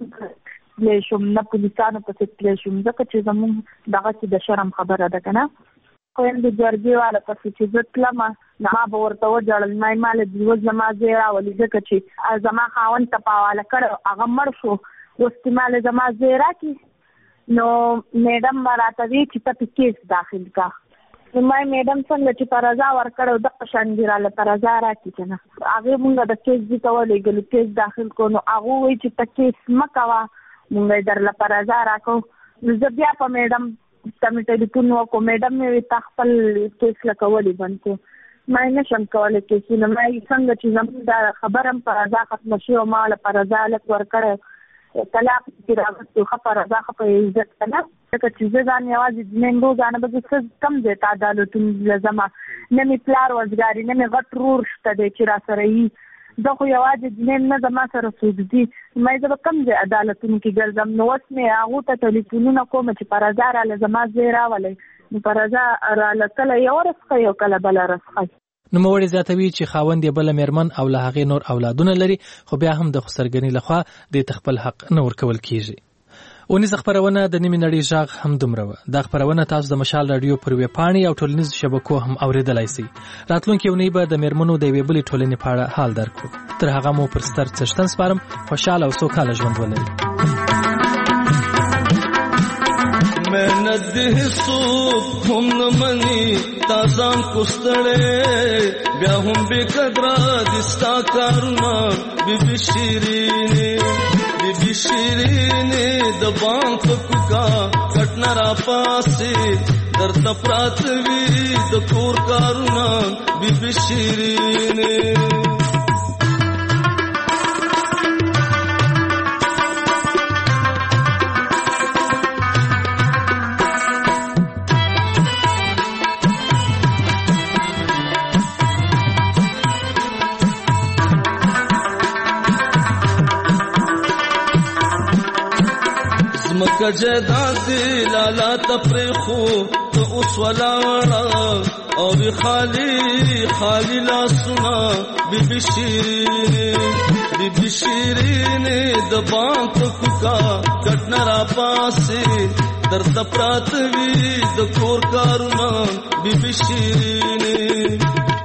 زه له شوم نه پولیسانو په څیر شوم ځکه چې زموږ دغه چې د شرم خبره ده کنه خو هم د جرګې والا پسې چې زه تلم ما به ورته وجړل ما مال د زما زه راولي ځکه چې زما خاوند ته پاواله کړ هغه مړ شو اوس مال زما زه راکې نو میډم راته وی چې ته کیس داخل کا ما میډم څنګه چې پرزا ورکړو د قشنګیراله پرزا راکې کنه هغه مونږ د کیس دي کولې ګل کیس داخل کو نو هغه وی چې ته کیس مکوا مونږ درله پرزا راکو زه بیا په میډم ته ټلیفون وکړم میډم مې تخپل کیس لکولې بنته ما نشم کولای کیسونه ما څنګه چې زموږ دا خبرم پرزا ختم شي او ما له پرزا لک ورکړ طلاق کې راغلی خو پرزا خو په عزت کنه څنګه چې ځان یوازې د نن روزانه به څه کم دی تا عدالتونه لزما نه می پلار وزګاری نه می غټ رور شته دی چې را سره یې زه خو یوازې د نن نه زما سره څوک دي مې زه به کم دی عدالتونه کې ګرځم نو اوس مې هغو ته ټلیفونونه کوم چې پرزا راله زما ځای راولی نو پرزا راله کله یو رسخه یو کله بله رسخه نوموړی زیاتوي چې خاوند یې بله میرمن او له هغې نور اولادونه لري خو بیا هم د خسرګنۍ لخوا دې ته خپل حق نه ورکول کیږي. ونیزه خبرونه د نیمې نړۍ ژغ هم دومره وه. دا خبرونه تاسو د مشال رادیو پر ویبپاڼې او ټولنیزو شبکو هم اورېدلی سئ. راتلونکې اونۍ به د میرمنو د یوې بلې ټولنې په اړه حال درکړو. تر هغه مو پر ستر څښتن سپارم. خوشحاله او سوکاله ژوند ولرئ. मेहनत दे सोख हम न मनी ताजाम कुस्तड़े ब्या हम बेकदरा दिस्ता कारुना बीबी शीरीने दबां कुका कटनरा पासे दर तपरातवी द कोर कारुना बीबी शीरीने جداد لالا تفریخو تو اس ولاڑا اور خالی لا سنا بی بی شیرین دبان کا کٹنرا پاسے در تپراتوی د کور کارونا بی شیرین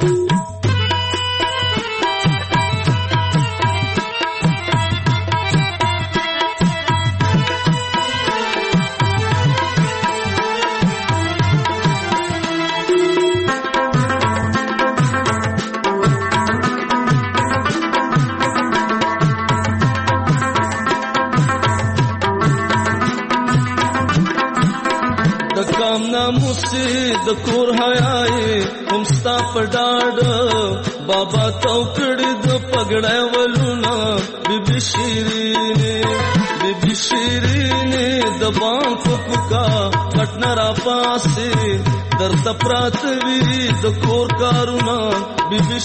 د کور حیاي هم ستا په ډاډ بابا توکړې د پګړې ولونه بی شیرینه د بانک کوکا کټنرا پاسه در تپراتوی د کور کارونا بی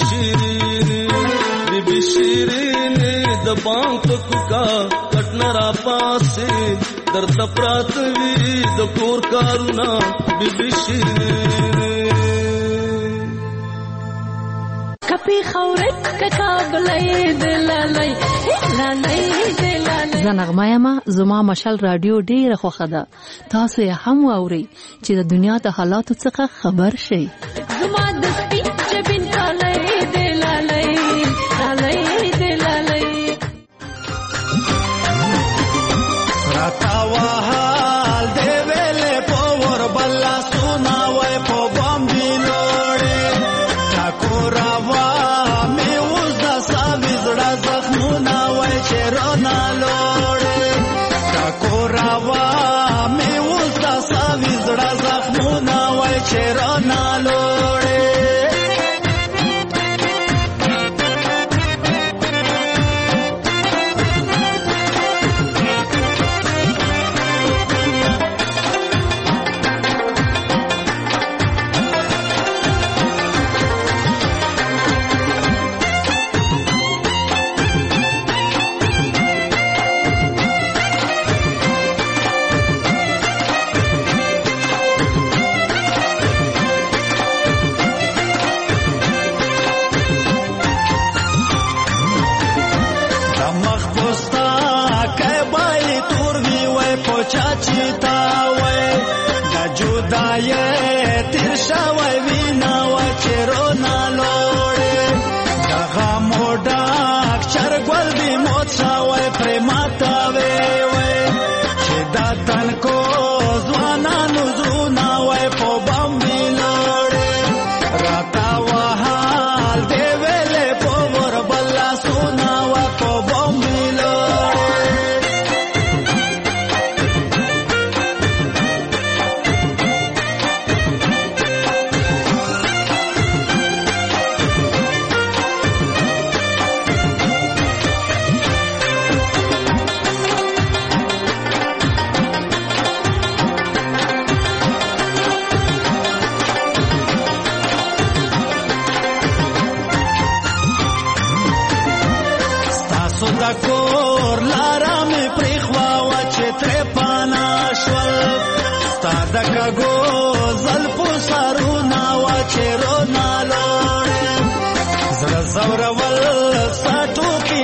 شیرینه د بانک کوکا کټنرا پاسه در تپراتوی د کور کارونا بی شیرینه کپی خورت ککابلای دلالای زنغمه ما زما مشال رادیو ډیره خوښه ده. تاسو یې هم واورئ چې د دنیا د حالاتو څخه خبر شئ. زما د سپین جبین کالای دلالای راتا وحال دی ویلې پور بلا سونا وای په بامبي لوړې ټاکورا وا می اوس د سامي زړه زخمونه وای چیرونه لوړې ټاکورا وا می اوس د سامي زړه زخمونه وای چیرونه لوړې زړه زورول ساتو کې